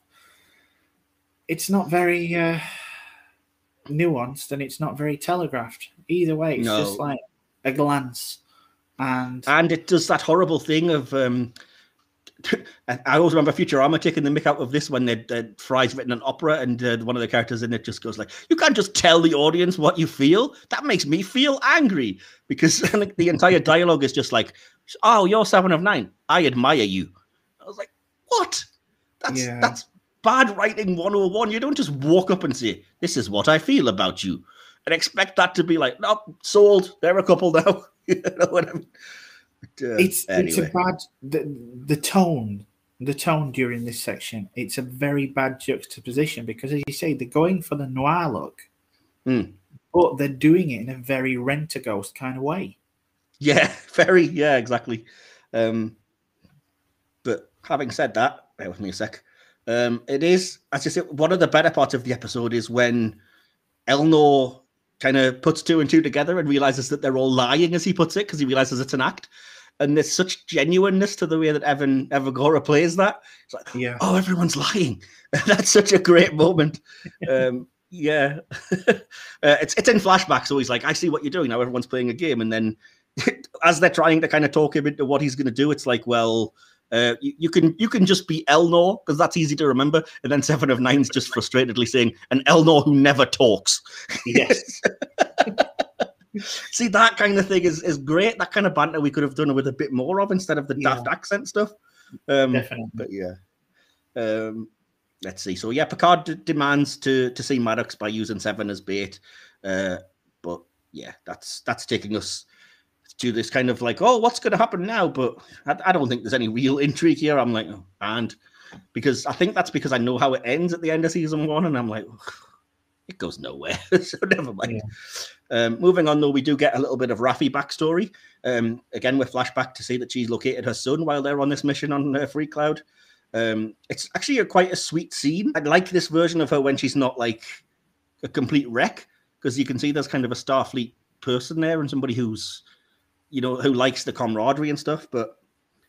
very nuanced and it's not very telegraphed. Either way, it's just like a glance. And it does that horrible thing of I always remember Futurama taking the mick out of this when Fry's written an opera and one of the characters in it just goes like, you can't just tell the audience what you feel. That makes me feel angry, because the entire dialogue is just like, oh, you're 7 of 9. I admire you. I was like, what? That's bad writing 101. You don't just walk up and say, this is what I feel about you, and expect that to be like, no, sold. They're a couple now. You know what I mean? But, it's a bad the tone during this section. It's a very bad juxtaposition because, as you say, they're going for the noir look, but they're doing it in a very Rent-A-Ghost kind of way. Yeah, very. Yeah, exactly. But having said that, bear with me a sec. It is, as you say, one of the better parts of the episode is when Elnor kind of puts 2 and 2 together and realizes that they're all lying, as he puts it, because he realizes it's an act. And there's such genuineness to the way that Evan Evagora plays that. It's like, oh, everyone's lying. That's such a great moment. It's in flashback, so he's like, I see what you're doing now. Everyone's playing a game. And then as they're trying to kind of talk him into what he's going to do, it's like, well, you can just be Elnor, because that's easy to remember. And then 7 of 9's just frustratedly saying, an Elnor who never talks. Yes. See, that kind of thing is great. That kind of banter we could have done with a bit more of instead of the daft accent stuff. Definitely. But let's see. So Picard demands to see Maddox by using 7 as bait. But that's taking us to this kind of like, oh, what's going to happen now? But I don't think there's any real intrigue here. I'm like, because I think that's because I know how it ends at the end of season 1, and I'm like, it goes nowhere. So never mind. Moving on, though, we do get a little bit of Raffi backstory. Again, with flashback to see that she's located her son while they're on this mission on Free Cloud. It's actually quite a sweet scene. I like this version of her when she's not like a complete wreck, because you can see there's kind of a Starfleet person there and somebody who's, you know, who likes the camaraderie and stuff. But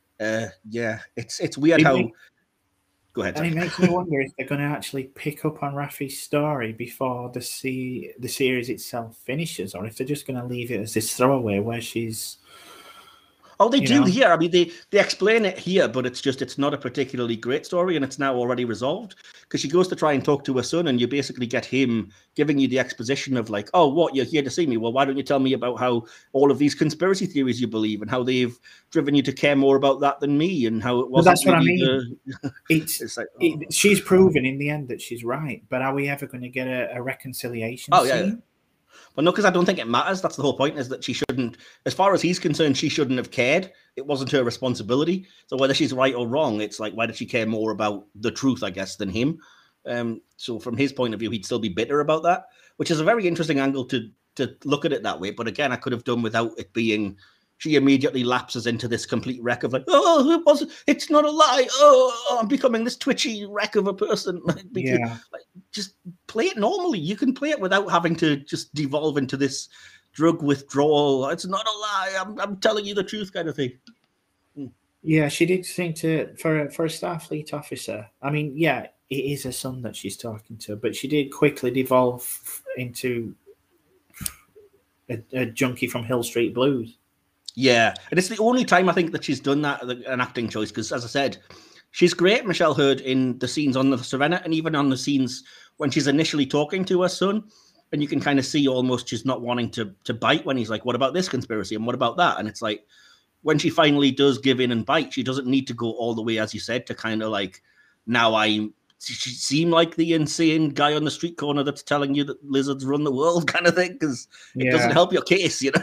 it's weird how. Go ahead. And it makes me wonder if they're going to actually pick up on Raffi's story before the series itself finishes, or if they're just going to leave it as this throwaway where she's. Oh, they do here. I mean, they explain it here, but it's not a particularly great story, and it's now already resolved, because she goes to try and talk to her son, and you basically get him giving you the exposition of like, oh, what, you're here to see me? Well, why don't you tell me about how all of these conspiracy theories you believe and how they've driven you to care more about that than me, and how it wasn't. Well, that's what I mean. It's like, she's proven in the end that she's right, but are we ever going to get a reconciliation scene? Yeah. Well, no, because I don't think it matters. That's the whole point, is that she shouldn't, as far as he's concerned, she shouldn't have cared. It wasn't her responsibility. So whether she's right or wrong, it's like, why did she care more about the truth, I guess, than him? So from his point of view, he'd still be bitter about that, which is a very interesting angle to look at it that way. But again, I could have done without it being, she immediately lapses into this complete wreck of like, oh, it's not a lie. Oh, I'm becoming this twitchy wreck of a person. Just play it normally. You can play it without having to just devolve into this drug withdrawal. It's not a lie. I'm telling you the truth kind of thing. Yeah, she did seem to, for a Starfleet officer, I mean, it is her son that she's talking to, but she did quickly devolve into a junkie from Hill Street Blues. Yeah, and it's the only time I think that she's done that, an acting choice, because as I said, she's great, Michelle Hurd, in the scenes on the Savannah, and even on the scenes when she's initially talking to her son, and you can kind of see almost she's not wanting to bite when he's like, what about this conspiracy, and what about that? And it's like, when she finally does give in and bite, she doesn't need to go all the way, as you said, to kind of like, now she seem like the insane guy on the street corner that's telling you that lizards run the world kind of thing, because it doesn't help your case, you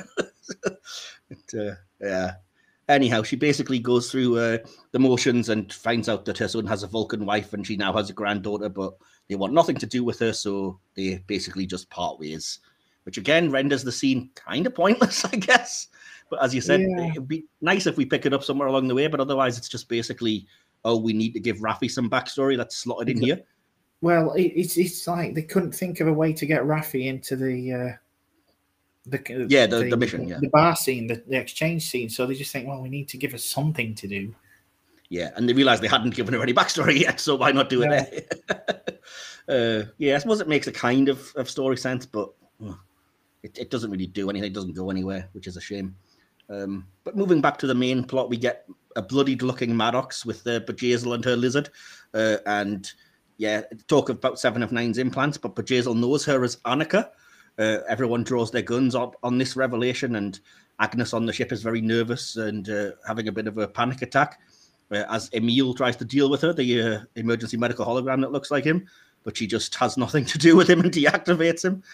know? Yeah. Anyhow, she basically goes through the motions and finds out that her son has a Vulcan wife and she now has a granddaughter, but they want nothing to do with her, so they basically just part ways, which again renders the scene kind of pointless, I guess. But as you said, it'd be nice if we pick it up somewhere along the way, but otherwise it's just basically, oh, we need to give Raffi some backstory that's slotted in here. Well, it's like they couldn't think of a way to get Raffi into the mission, the bar scene, the exchange scene. So they just think, well, we need to give her something to do. Yeah, and they realised they hadn't given her any backstory yet, so why not do it there? I suppose it makes a kind of story sense, but it doesn't really do anything. It doesn't go anywhere, which is a shame. But moving back to the main plot, we get a bloodied-looking Maddox with Bjayzl and her lizard, and talk about Seven of Nine's implants, but Bjayzl knows her as Annika. Everyone draws their guns on this revelation, and Agnes on the ship is very nervous and having a bit of a panic attack as Emil tries to deal with her, the emergency medical hologram that looks like him, but she just has nothing to do with him and deactivates him.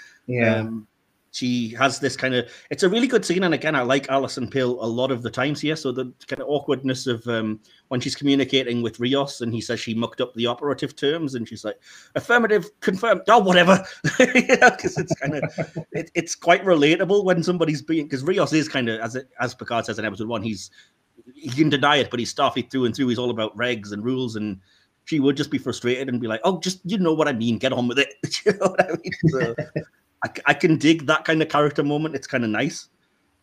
She has this kind of, it's a really good scene, and again, I like Alison Pill a lot of the times here, so the kind of awkwardness of when she's communicating with Rios and he says she mucked up the operative terms, and she's like, affirmative, confirmed, oh, whatever. Because it's kind of, it's quite relatable when somebody's being, because Rios is kind of, as Picard says in episode 1, he can deny it, but he's Starfleet through and through, he's all about regs and rules, and she would just be frustrated and be like, oh, just, you know what I mean, get on with it. You know what I mean? So, I can dig that kind of character moment. It's kind of nice.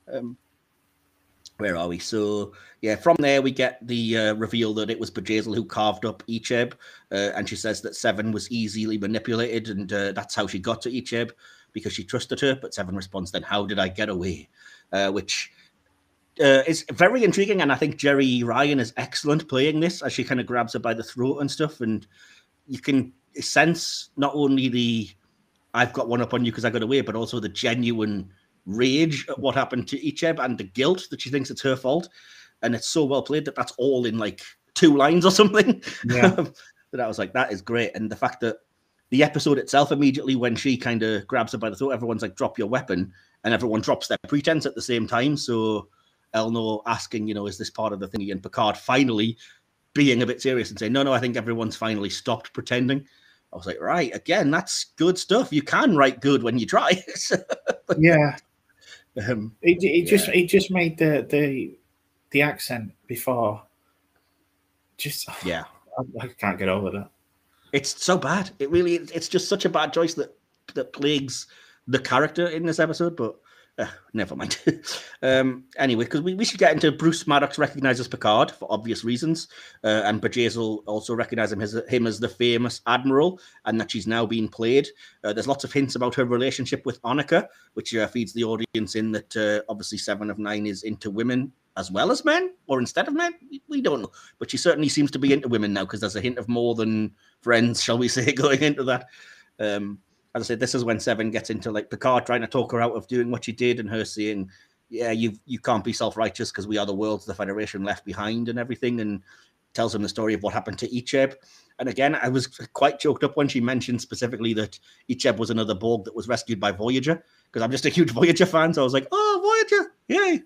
Where are we? So, from there we get the reveal that it was Bjayzl who carved up Icheb, and she says that Seven was easily manipulated, and that's how she got to Icheb, because she trusted her. But Seven responds, then how did I get away? Which is very intriguing, and I think Jeri Ryan is excellent playing this, as she kind of grabs her by the throat and stuff, and you can sense not only the I've got one up on you because I got away, but also the genuine rage at what happened to Icheb and the guilt that she thinks it's her fault. And it's so well played that that's all in like 2 lines or something. That I was like, that is great. And the fact that the episode itself, immediately when she kind of grabs her by the throat, everyone's like, drop your weapon. And everyone drops their pretense at the same time. So Elnor asking, is this part of the thingy? And Picard finally being a bit serious and saying, no, I think everyone's finally stopped pretending. I was like, right, again, that's good stuff. You can write good when you try. It just made the accent before. I can't get over that. It's so bad. It's just such a bad choice that plagues the character in this episode. But never mind. Anyway, because we should get into Bruce Maddox recognizes Picard for obvious reasons, and Bjayzl also recognizes him as the famous Admiral, and that she's now being played. There's lots of hints about her relationship with Annika, which feeds the audience in that obviously 7 of 9 is into women as well as men, or instead of men. We don't know, but she certainly seems to be into women now, because there's a hint of more than friends, shall we say, going into that. As I said, this is when 7 gets into like Picard trying to talk her out of doing what she did, and her saying, yeah, you can't be self-righteous because we are the worlds the Federation left behind and everything, and tells him the story of what happened to Icheb. And again, I was quite choked up when she mentioned specifically that Icheb was another Borg that was rescued by Voyager, because I'm just a huge Voyager fan, so I was like, oh, Voyager, yay.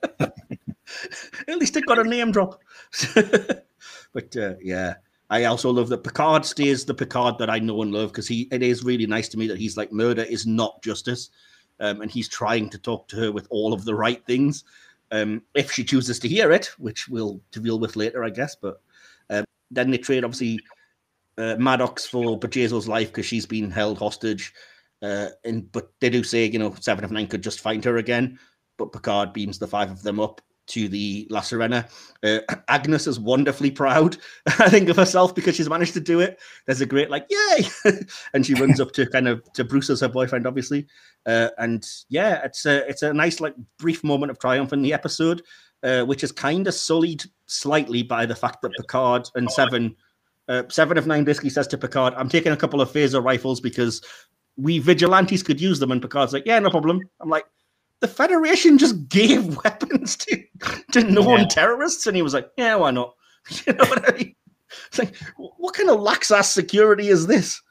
At least it got a name drop. But I also love that Picard stays the Picard that I know and love, because it is really nice to me that he's like, murder is not justice. And he's trying to talk to her with all of the right things. If she chooses to hear it, which we'll deal with later, I guess. But then they trade, obviously, Maddox for Bjayzl's life because she's been held hostage. But they do say, 7 of 9 could just find her again. But Picard beams the 5 of them up to the La Sirena. Agnes is wonderfully proud, I think, of herself because she's managed to do it. There's a great yay, and she runs up to Bruce as her boyfriend, obviously. And yeah, it's a nice brief moment of triumph in the episode, which is kind of sullied slightly by the fact that Picard and Seven of Nine basically says to Picard, "I'm taking a couple of phaser rifles because we vigilantes could use them." And Picard's like, "Yeah, no problem." I'm like, the Federation just gave weapons to known terrorists, and he was like, "Yeah, why not?" You know what I mean? It's like, what kind of lax-ass security is this?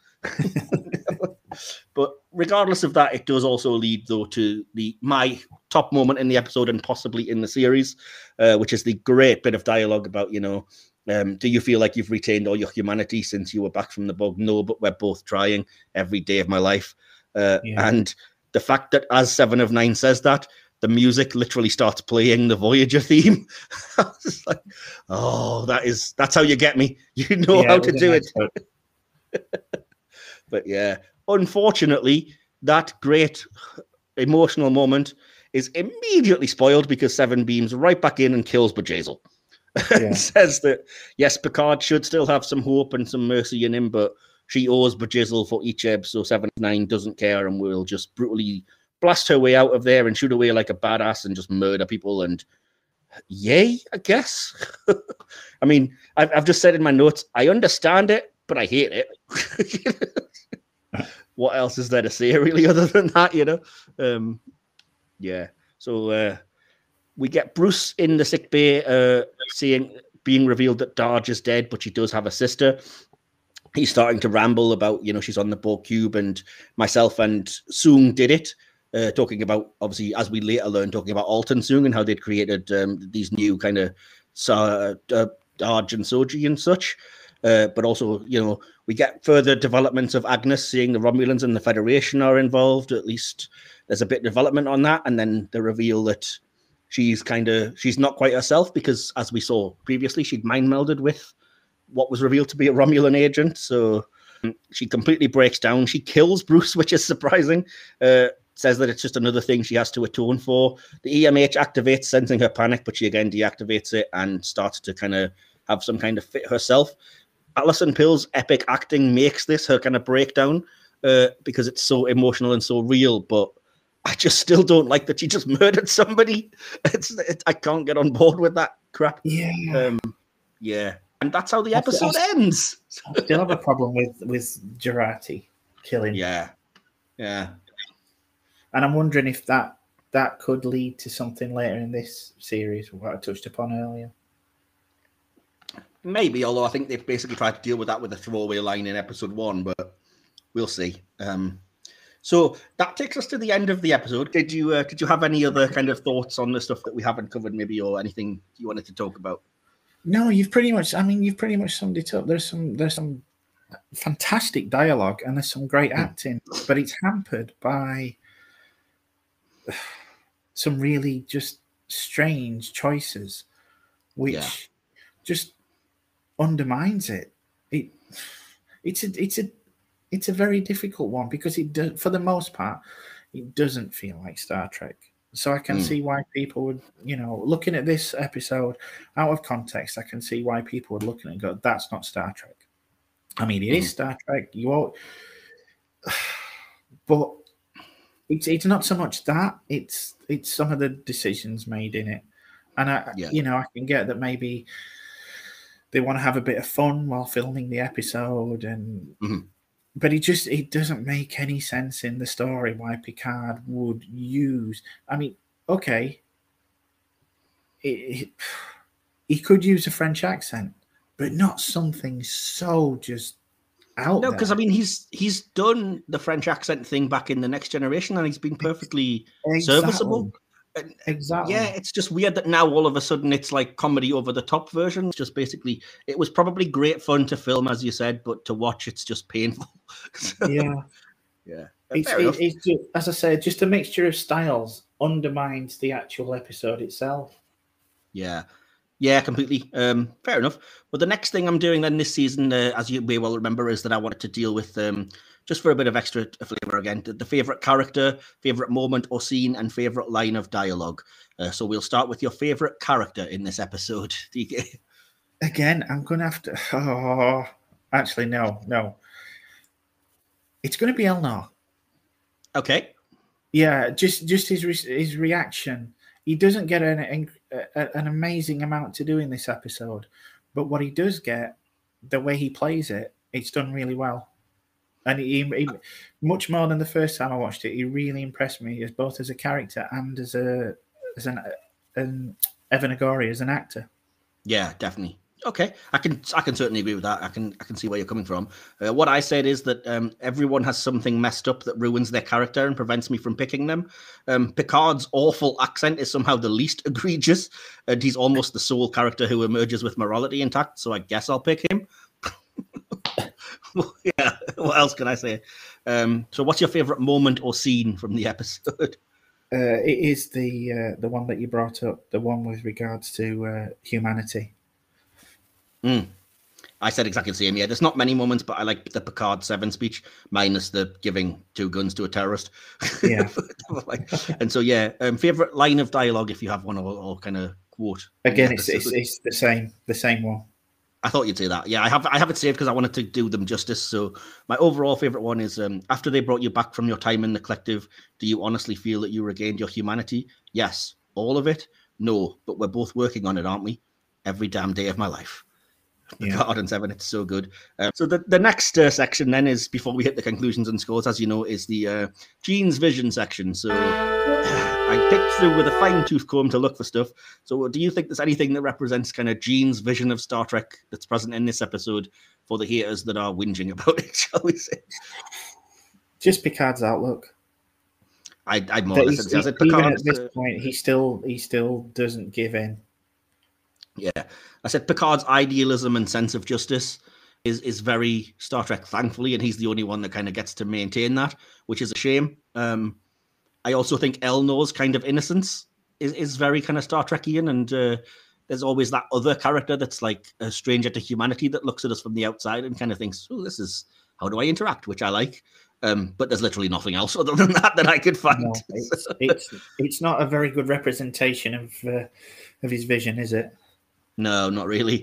But regardless of that, it does also lead, though, to my top moment in the episode and possibly in the series, which is the great bit of dialogue about, do you feel like you've retained all your humanity since you were back from the bog? No, but we're both trying every day of my life. And the fact that as 7 of 9 says that, the music literally starts playing the Voyager theme. I was just like, oh, that's how you get me. You know how to do it. But yeah, unfortunately, that great emotional moment is immediately spoiled because 7 beams right back in and kills Bjayzl. And says that, yes, Picard should still have some hope and some mercy in him, but she owes Bjayzl for each ebb, so 7 of 9 doesn't care and will just brutally blast her way out of there and shoot away like a badass and just murder people. And yay, I guess. I mean, I've just said in my notes, I understand it, but I hate it. What else is there to say, really, other than that, So we get Bruce in the sickbay being revealed that Darge is dead, but she does have a sister. He's starting to ramble about, she's on the Borg cube, and myself and Soong did it, talking about, obviously, as we later learned, talking about Altan Soong and how they'd created these new kind of Darge and Soji and such. But also, we get further developments of Agnes seeing the Romulans and the Federation are involved. At least there's a bit of development on that. And then the reveal that she's not quite herself because, as we saw previously, she'd mind melded with what was revealed to be a Romulan agent. So she completely breaks down. She kills Bruce, which is surprising. Says that it's just another thing she has to atone for. The EMH activates, sensing her panic, but she again deactivates it and starts to kind of have some kind of fit herself. Alison Pill's epic acting makes this her kind of breakdown because it's so emotional and so real, but I just still don't like that she just murdered somebody. I can't get on board with that crap. Yeah. And that's how the episode ends. I still have a problem with Jurati killing. Yeah. And I'm wondering if that could lead to something later in this series, what I touched upon earlier. Maybe, although I think they've basically tried to deal with that with a throwaway line in episode 1, but we'll see. So that takes us to the end of the episode. Did you have any other kind of thoughts on the stuff that we haven't covered, maybe, or anything you wanted to talk about? No, you've pretty much summed it up. There's some fantastic dialogue and there's some great acting, but it's hampered by some really just strange choices, which just undermines it. It's a very difficult one because for the most part, it doesn't feel like Star Trek. So I can see why people would, looking at this episode out of context, I can see why people would look at it and go, "That's not Star Trek." I mean, it is Star Trek. You won't, but it's not so much that. It's some of the decisions made in it, and I can get that maybe they want to have a bit of fun while filming the episode, and but it doesn't make any sense in the story why Picard would use. I mean, okay, he could use a French accent, but not something so just out there. No, because I mean, he's done the French accent thing back in The Next Generation, and he's been perfectly serviceable. Exactly. Yeah, it's just weird that now all of a sudden it's like comedy over the top version. It's just basically, it was probably great fun to film, as you said, but to watch it's just painful. Yeah. It's just, as I said, just a mixture of styles undermines the actual episode itself. Yeah, completely. Fair enough. But the next thing I'm doing then this season, as you may well remember, is that I wanted to deal with, just for a bit of extra flavor again, the favorite character, favorite moment or scene, and favorite line of dialogue. So we'll start with your favourite character in this episode, DK. Again, I'm going to have to... Oh, actually, no. It's going to be Elnor. Okay. Yeah, just his reaction. He doesn't get an amazing amount to do in this episode, but what he does get, the way he plays it, it's done really well. And he much more than the first time I watched it, he really impressed me as both as a character and as an Evan Agori as an actor. Yeah, definitely. Okay, I can certainly agree with that. I can see where you're coming from. What I said is that everyone has something messed up that ruins their character and prevents me from picking them. Picard's awful accent is somehow the least egregious, and he's almost the sole character who emerges with morality intact. So I guess I'll pick him. Yeah. What else can I say? So, what's your favorite moment or scene from the episode? It is the one that you brought up, the one with regards to humanity. I said exactly the same. Yeah, there's not many moments, but I like the Picard 7 speech, minus the giving 2 guns to a terrorist. Yeah. And so, yeah, favorite line of dialogue, if you have one, or kind of quote. Again, it's the same one. I thought you'd say that. Yeah, I have it saved because I wanted to do them justice. So my overall favorite one is after they brought you back from your time in the collective, do you honestly feel that you regained your humanity? Yes. All of it? No. But we're both working on it, aren't we? Every damn day of my life. Picard and 7, it's so good. So the next section then is, before we hit the conclusions and scores, as you know, is the Gene's vision section. So I picked through with a fine-tooth comb to look for stuff. So do you think there's anything that represents kind of Gene's vision of Star Trek that's present in this episode for the haters that are whinging about it, shall we say? Just Picard's outlook. I'd more or less say even at this point, he still doesn't give in. Yeah, I said Picard's idealism and sense of justice is very Star Trek, thankfully, and he's the only one that kind of gets to maintain that, which is a shame. I also think Elnor's kind of innocence is very kind of Star Trekian, and there's always that other character that's like a stranger to humanity that looks at us from the outside and kind of thinks, oh, this is, how do I interact, which I like. But there's literally nothing else other than that I could find. No, it's not a very good representation of his vision, is it? No, not really.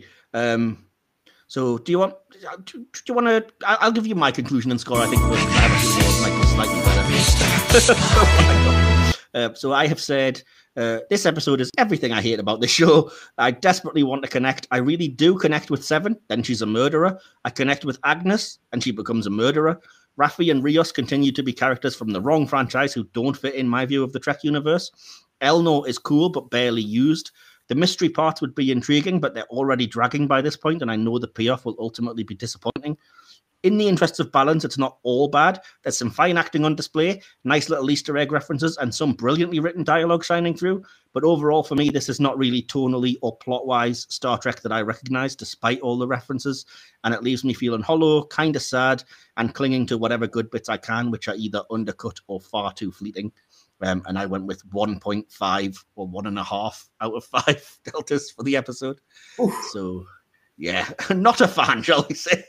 So do you want to... I'll give you my conclusion and score, I think, because I have a feeling might be slightly better. So I have said, this episode is everything I hate about this show. I desperately want to connect. I really do connect with 7, then she's a murderer. I connect with Agnes, and she becomes a murderer. Raffi and Rios continue to be characters from the wrong franchise who don't fit in my view of the Trek universe. Elnor is cool, but barely used. The mystery parts would be intriguing, but they're already dragging by this point, and I know the payoff will ultimately be disappointing. In the interests of balance, it's not all bad. There's some fine acting on display, nice little Easter egg references, and some brilliantly written dialogue shining through. But overall, for me, this is not really tonally or plot-wise Star Trek that I recognize, despite all the references. And it leaves me feeling hollow, kind of sad, and clinging to whatever good bits I can, which are either undercut or far too fleeting. And I went with 1.5 or 1.5 out of 5 deltas for the episode. Oof. So, yeah, not a fan, shall we say.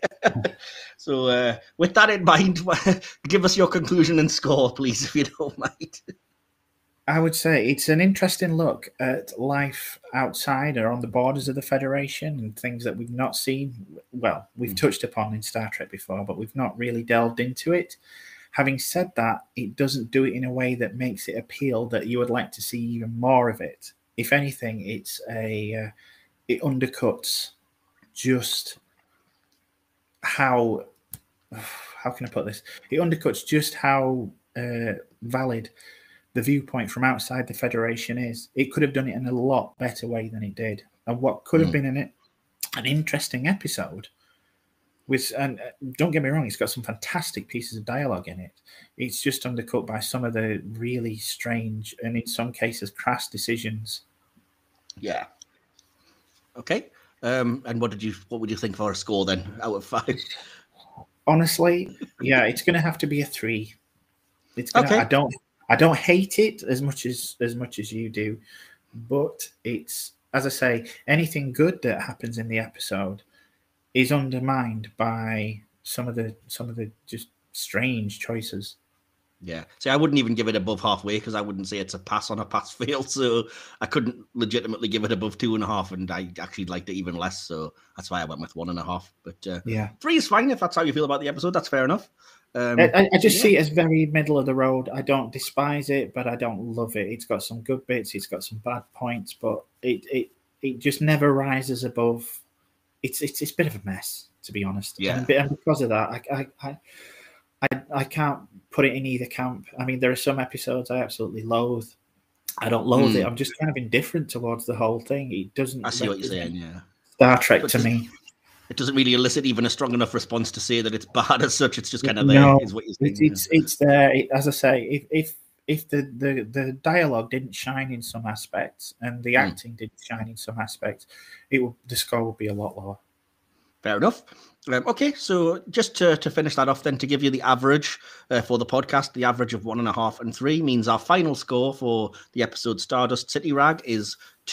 So, with that in mind, give us your conclusion and score, please, if you don't mind. I would say it's an interesting look at life outside or on the borders of the Federation and things that we've not seen. Well, we've touched upon in Star Trek before, but we've not really delved into it. Having said that, it doesn't do it in a way that makes it appeal that you would like to see even more of it. If anything, it undercuts just how can I put this? It undercuts just how valid the viewpoint from outside the Federation is. It could have done it in a lot better way than it did. And what could have been in it an interesting episode. And don't get me wrong, it's got some fantastic pieces of dialogue in it. It's just undercut by some of the really strange and in some cases crass decisions. Yeah. Okay. And what would you think for a score then out of 5? Honestly, yeah, it's going to have to be a 3. It's gonna, okay. I don't hate it as much as you do, but it's, as I say, anything good that happens in the episode is undermined by some of the just strange choices. Yeah. See, I wouldn't even give it above halfway because I wouldn't say it's a pass on a pass fail. So I couldn't legitimately give it above 2.5, and I actually liked it even less. So that's why I went with 1.5. But 3 is fine if that's how you feel about the episode. That's fair enough. I just see it as very middle of the road. I don't despise it, but I don't love it. It's got some good bits. It's got some bad points, but it just never rises above. It's a bit of a mess, to be honest. Yeah. And because of that, I can't put it in either camp. I mean, there are some episodes I absolutely loathe. I don't loathe it. I'm just kind of indifferent towards the whole thing. It doesn't. I see what you're saying. Yeah. Star Trek to me. It doesn't really elicit even a strong enough response to say that it's bad as such. It's just kind of there, is what you're saying. It's there. As I say, if the dialogue didn't shine in some aspects and the acting didn't shine in some aspects, the score would be a lot lower. Fair enough. Okay, so just to finish that off then, to give you the average for the podcast, the average of 1.5 and 3 means our final score for the episode Stardust City Rag is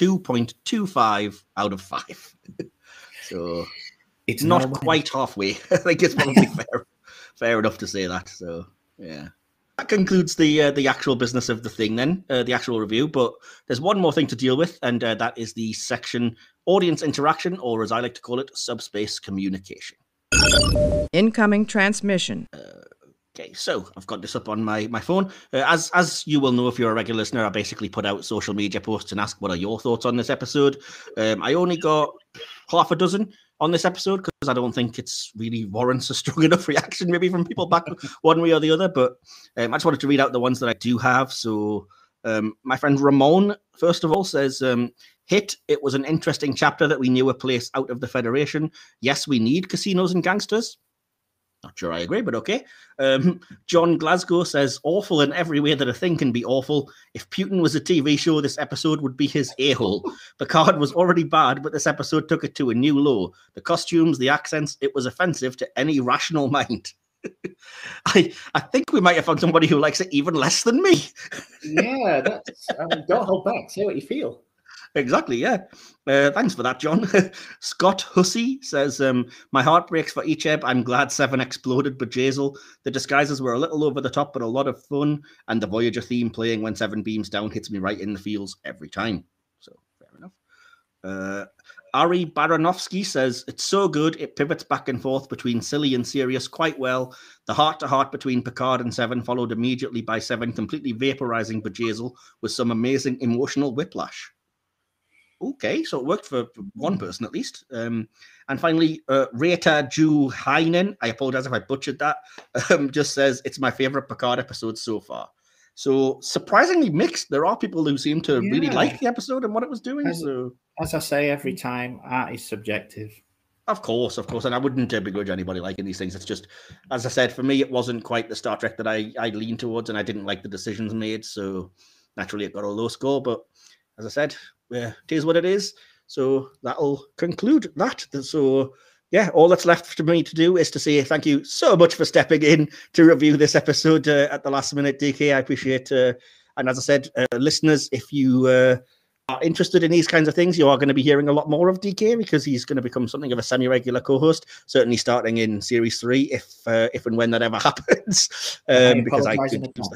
2.25 out of 5. So it's not quite halfway. I think it's probably fair enough to say that. So yeah, that concludes the actual business of the thing then, the actual review. But there's one more thing to deal with, and that is the section audience interaction, or as I like to call it, subspace communication. Incoming transmission. Okay, so I've got this up on my phone. As you will know if you're a regular listener, I basically put out social media posts and ask what are your thoughts on this episode. I only got half a dozen on this episode because I don't think it's really warrants a strong enough reaction maybe from people back one way or the other. But I just wanted to read out the ones that I do have. So my friend Ramon, first of all, says... Hit, it was an interesting chapter that we knew a place out of the Federation. Yes, we need casinos and gangsters. Not sure I agree, but okay. John Glasgow says, awful in every way that a thing can be awful. If Putin was a TV show, this episode would be his a-hole. Picard was already bad, but this episode took it to a new low. The costumes, the accents, it was offensive to any rational mind. I think we might have found somebody who likes it even less than me. Yeah, don't hold back. Say what you feel. Exactly, yeah. Thanks for that, John. Scott Hussey says, my heart breaks for each ebb. I'm glad 7 exploded, but Jazel. The disguises were a little over the top, but a lot of fun. And the Voyager theme playing when 7 beams down hits me right in the feels every time. So, fair enough. Ari Baranovsky says, it's so good. It pivots back and forth between silly and serious quite well. The heart-to-heart between Picard and 7 followed immediately by 7 completely vaporizing Bjayzl with some amazing emotional whiplash. Okay, so it worked for one person at least. And finally, Reta Ju Heinen, I apologize if I butchered that, just says, it's my favorite Picard episode so far. So surprisingly mixed. There are people who seem to really like the episode and what it was doing. As I say every time, art is subjective. Of course. And I wouldn't begrudge anybody liking these things. It's just, as I said, for me, it wasn't quite the Star Trek that I leaned towards, and I didn't like the decisions made. So naturally, it got a low score. But as I said, it is what it is. So that'll conclude that. So yeah, all that's left for me to do is to say thank you so much for stepping in to review this episode at the last minute, DK. I appreciate and as I said, listeners, if you are interested in these kinds of things, you are going to be hearing a lot more of DK because he's going to become something of a semi-regular co-host, certainly starting in Series 3, if and when that ever happens. Because I could use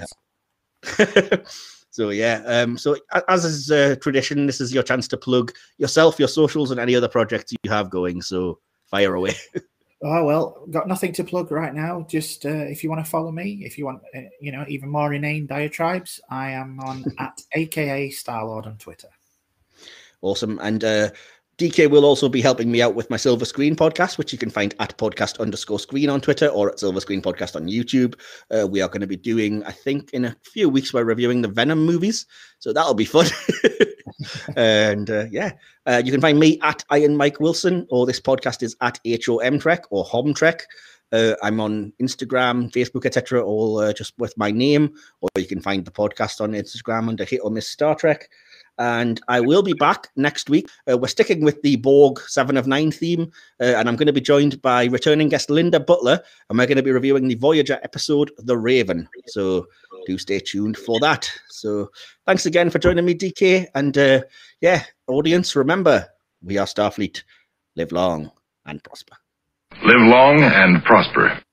that. So yeah, so as is tradition, this is your chance to plug yourself, your socials, and any other projects you have going. So fire away. Oh, well, got nothing to plug right now. Just if you want to follow me, if you want, even more inane diatribes, I am on at AKA Starlord on Twitter. Awesome. And DK will also be helping me out with my Silver Screen podcast, which you can find at podcast_screen on Twitter or at Silver Screen Podcast on YouTube. We are going to be doing, I think in a few weeks, we're reviewing the Venom movies. So that'll be fun. And you can find me at Iron Mike Wilson, or this podcast is at HOM Trek or Hom Trek. I'm on Instagram, Facebook, etc., all just with my name, or you can find the podcast on Instagram under Hit or Miss Star Trek. And I will be back next week. We're sticking with the Borg 7 of 9 theme, and I'm going to be joined by returning guest Linda Butler, and we're going to be reviewing the Voyager episode, The Raven. So do stay tuned for that. So thanks again for joining me, DK. And audience, remember, we are Starfleet. Live long and prosper. Live long and prosper.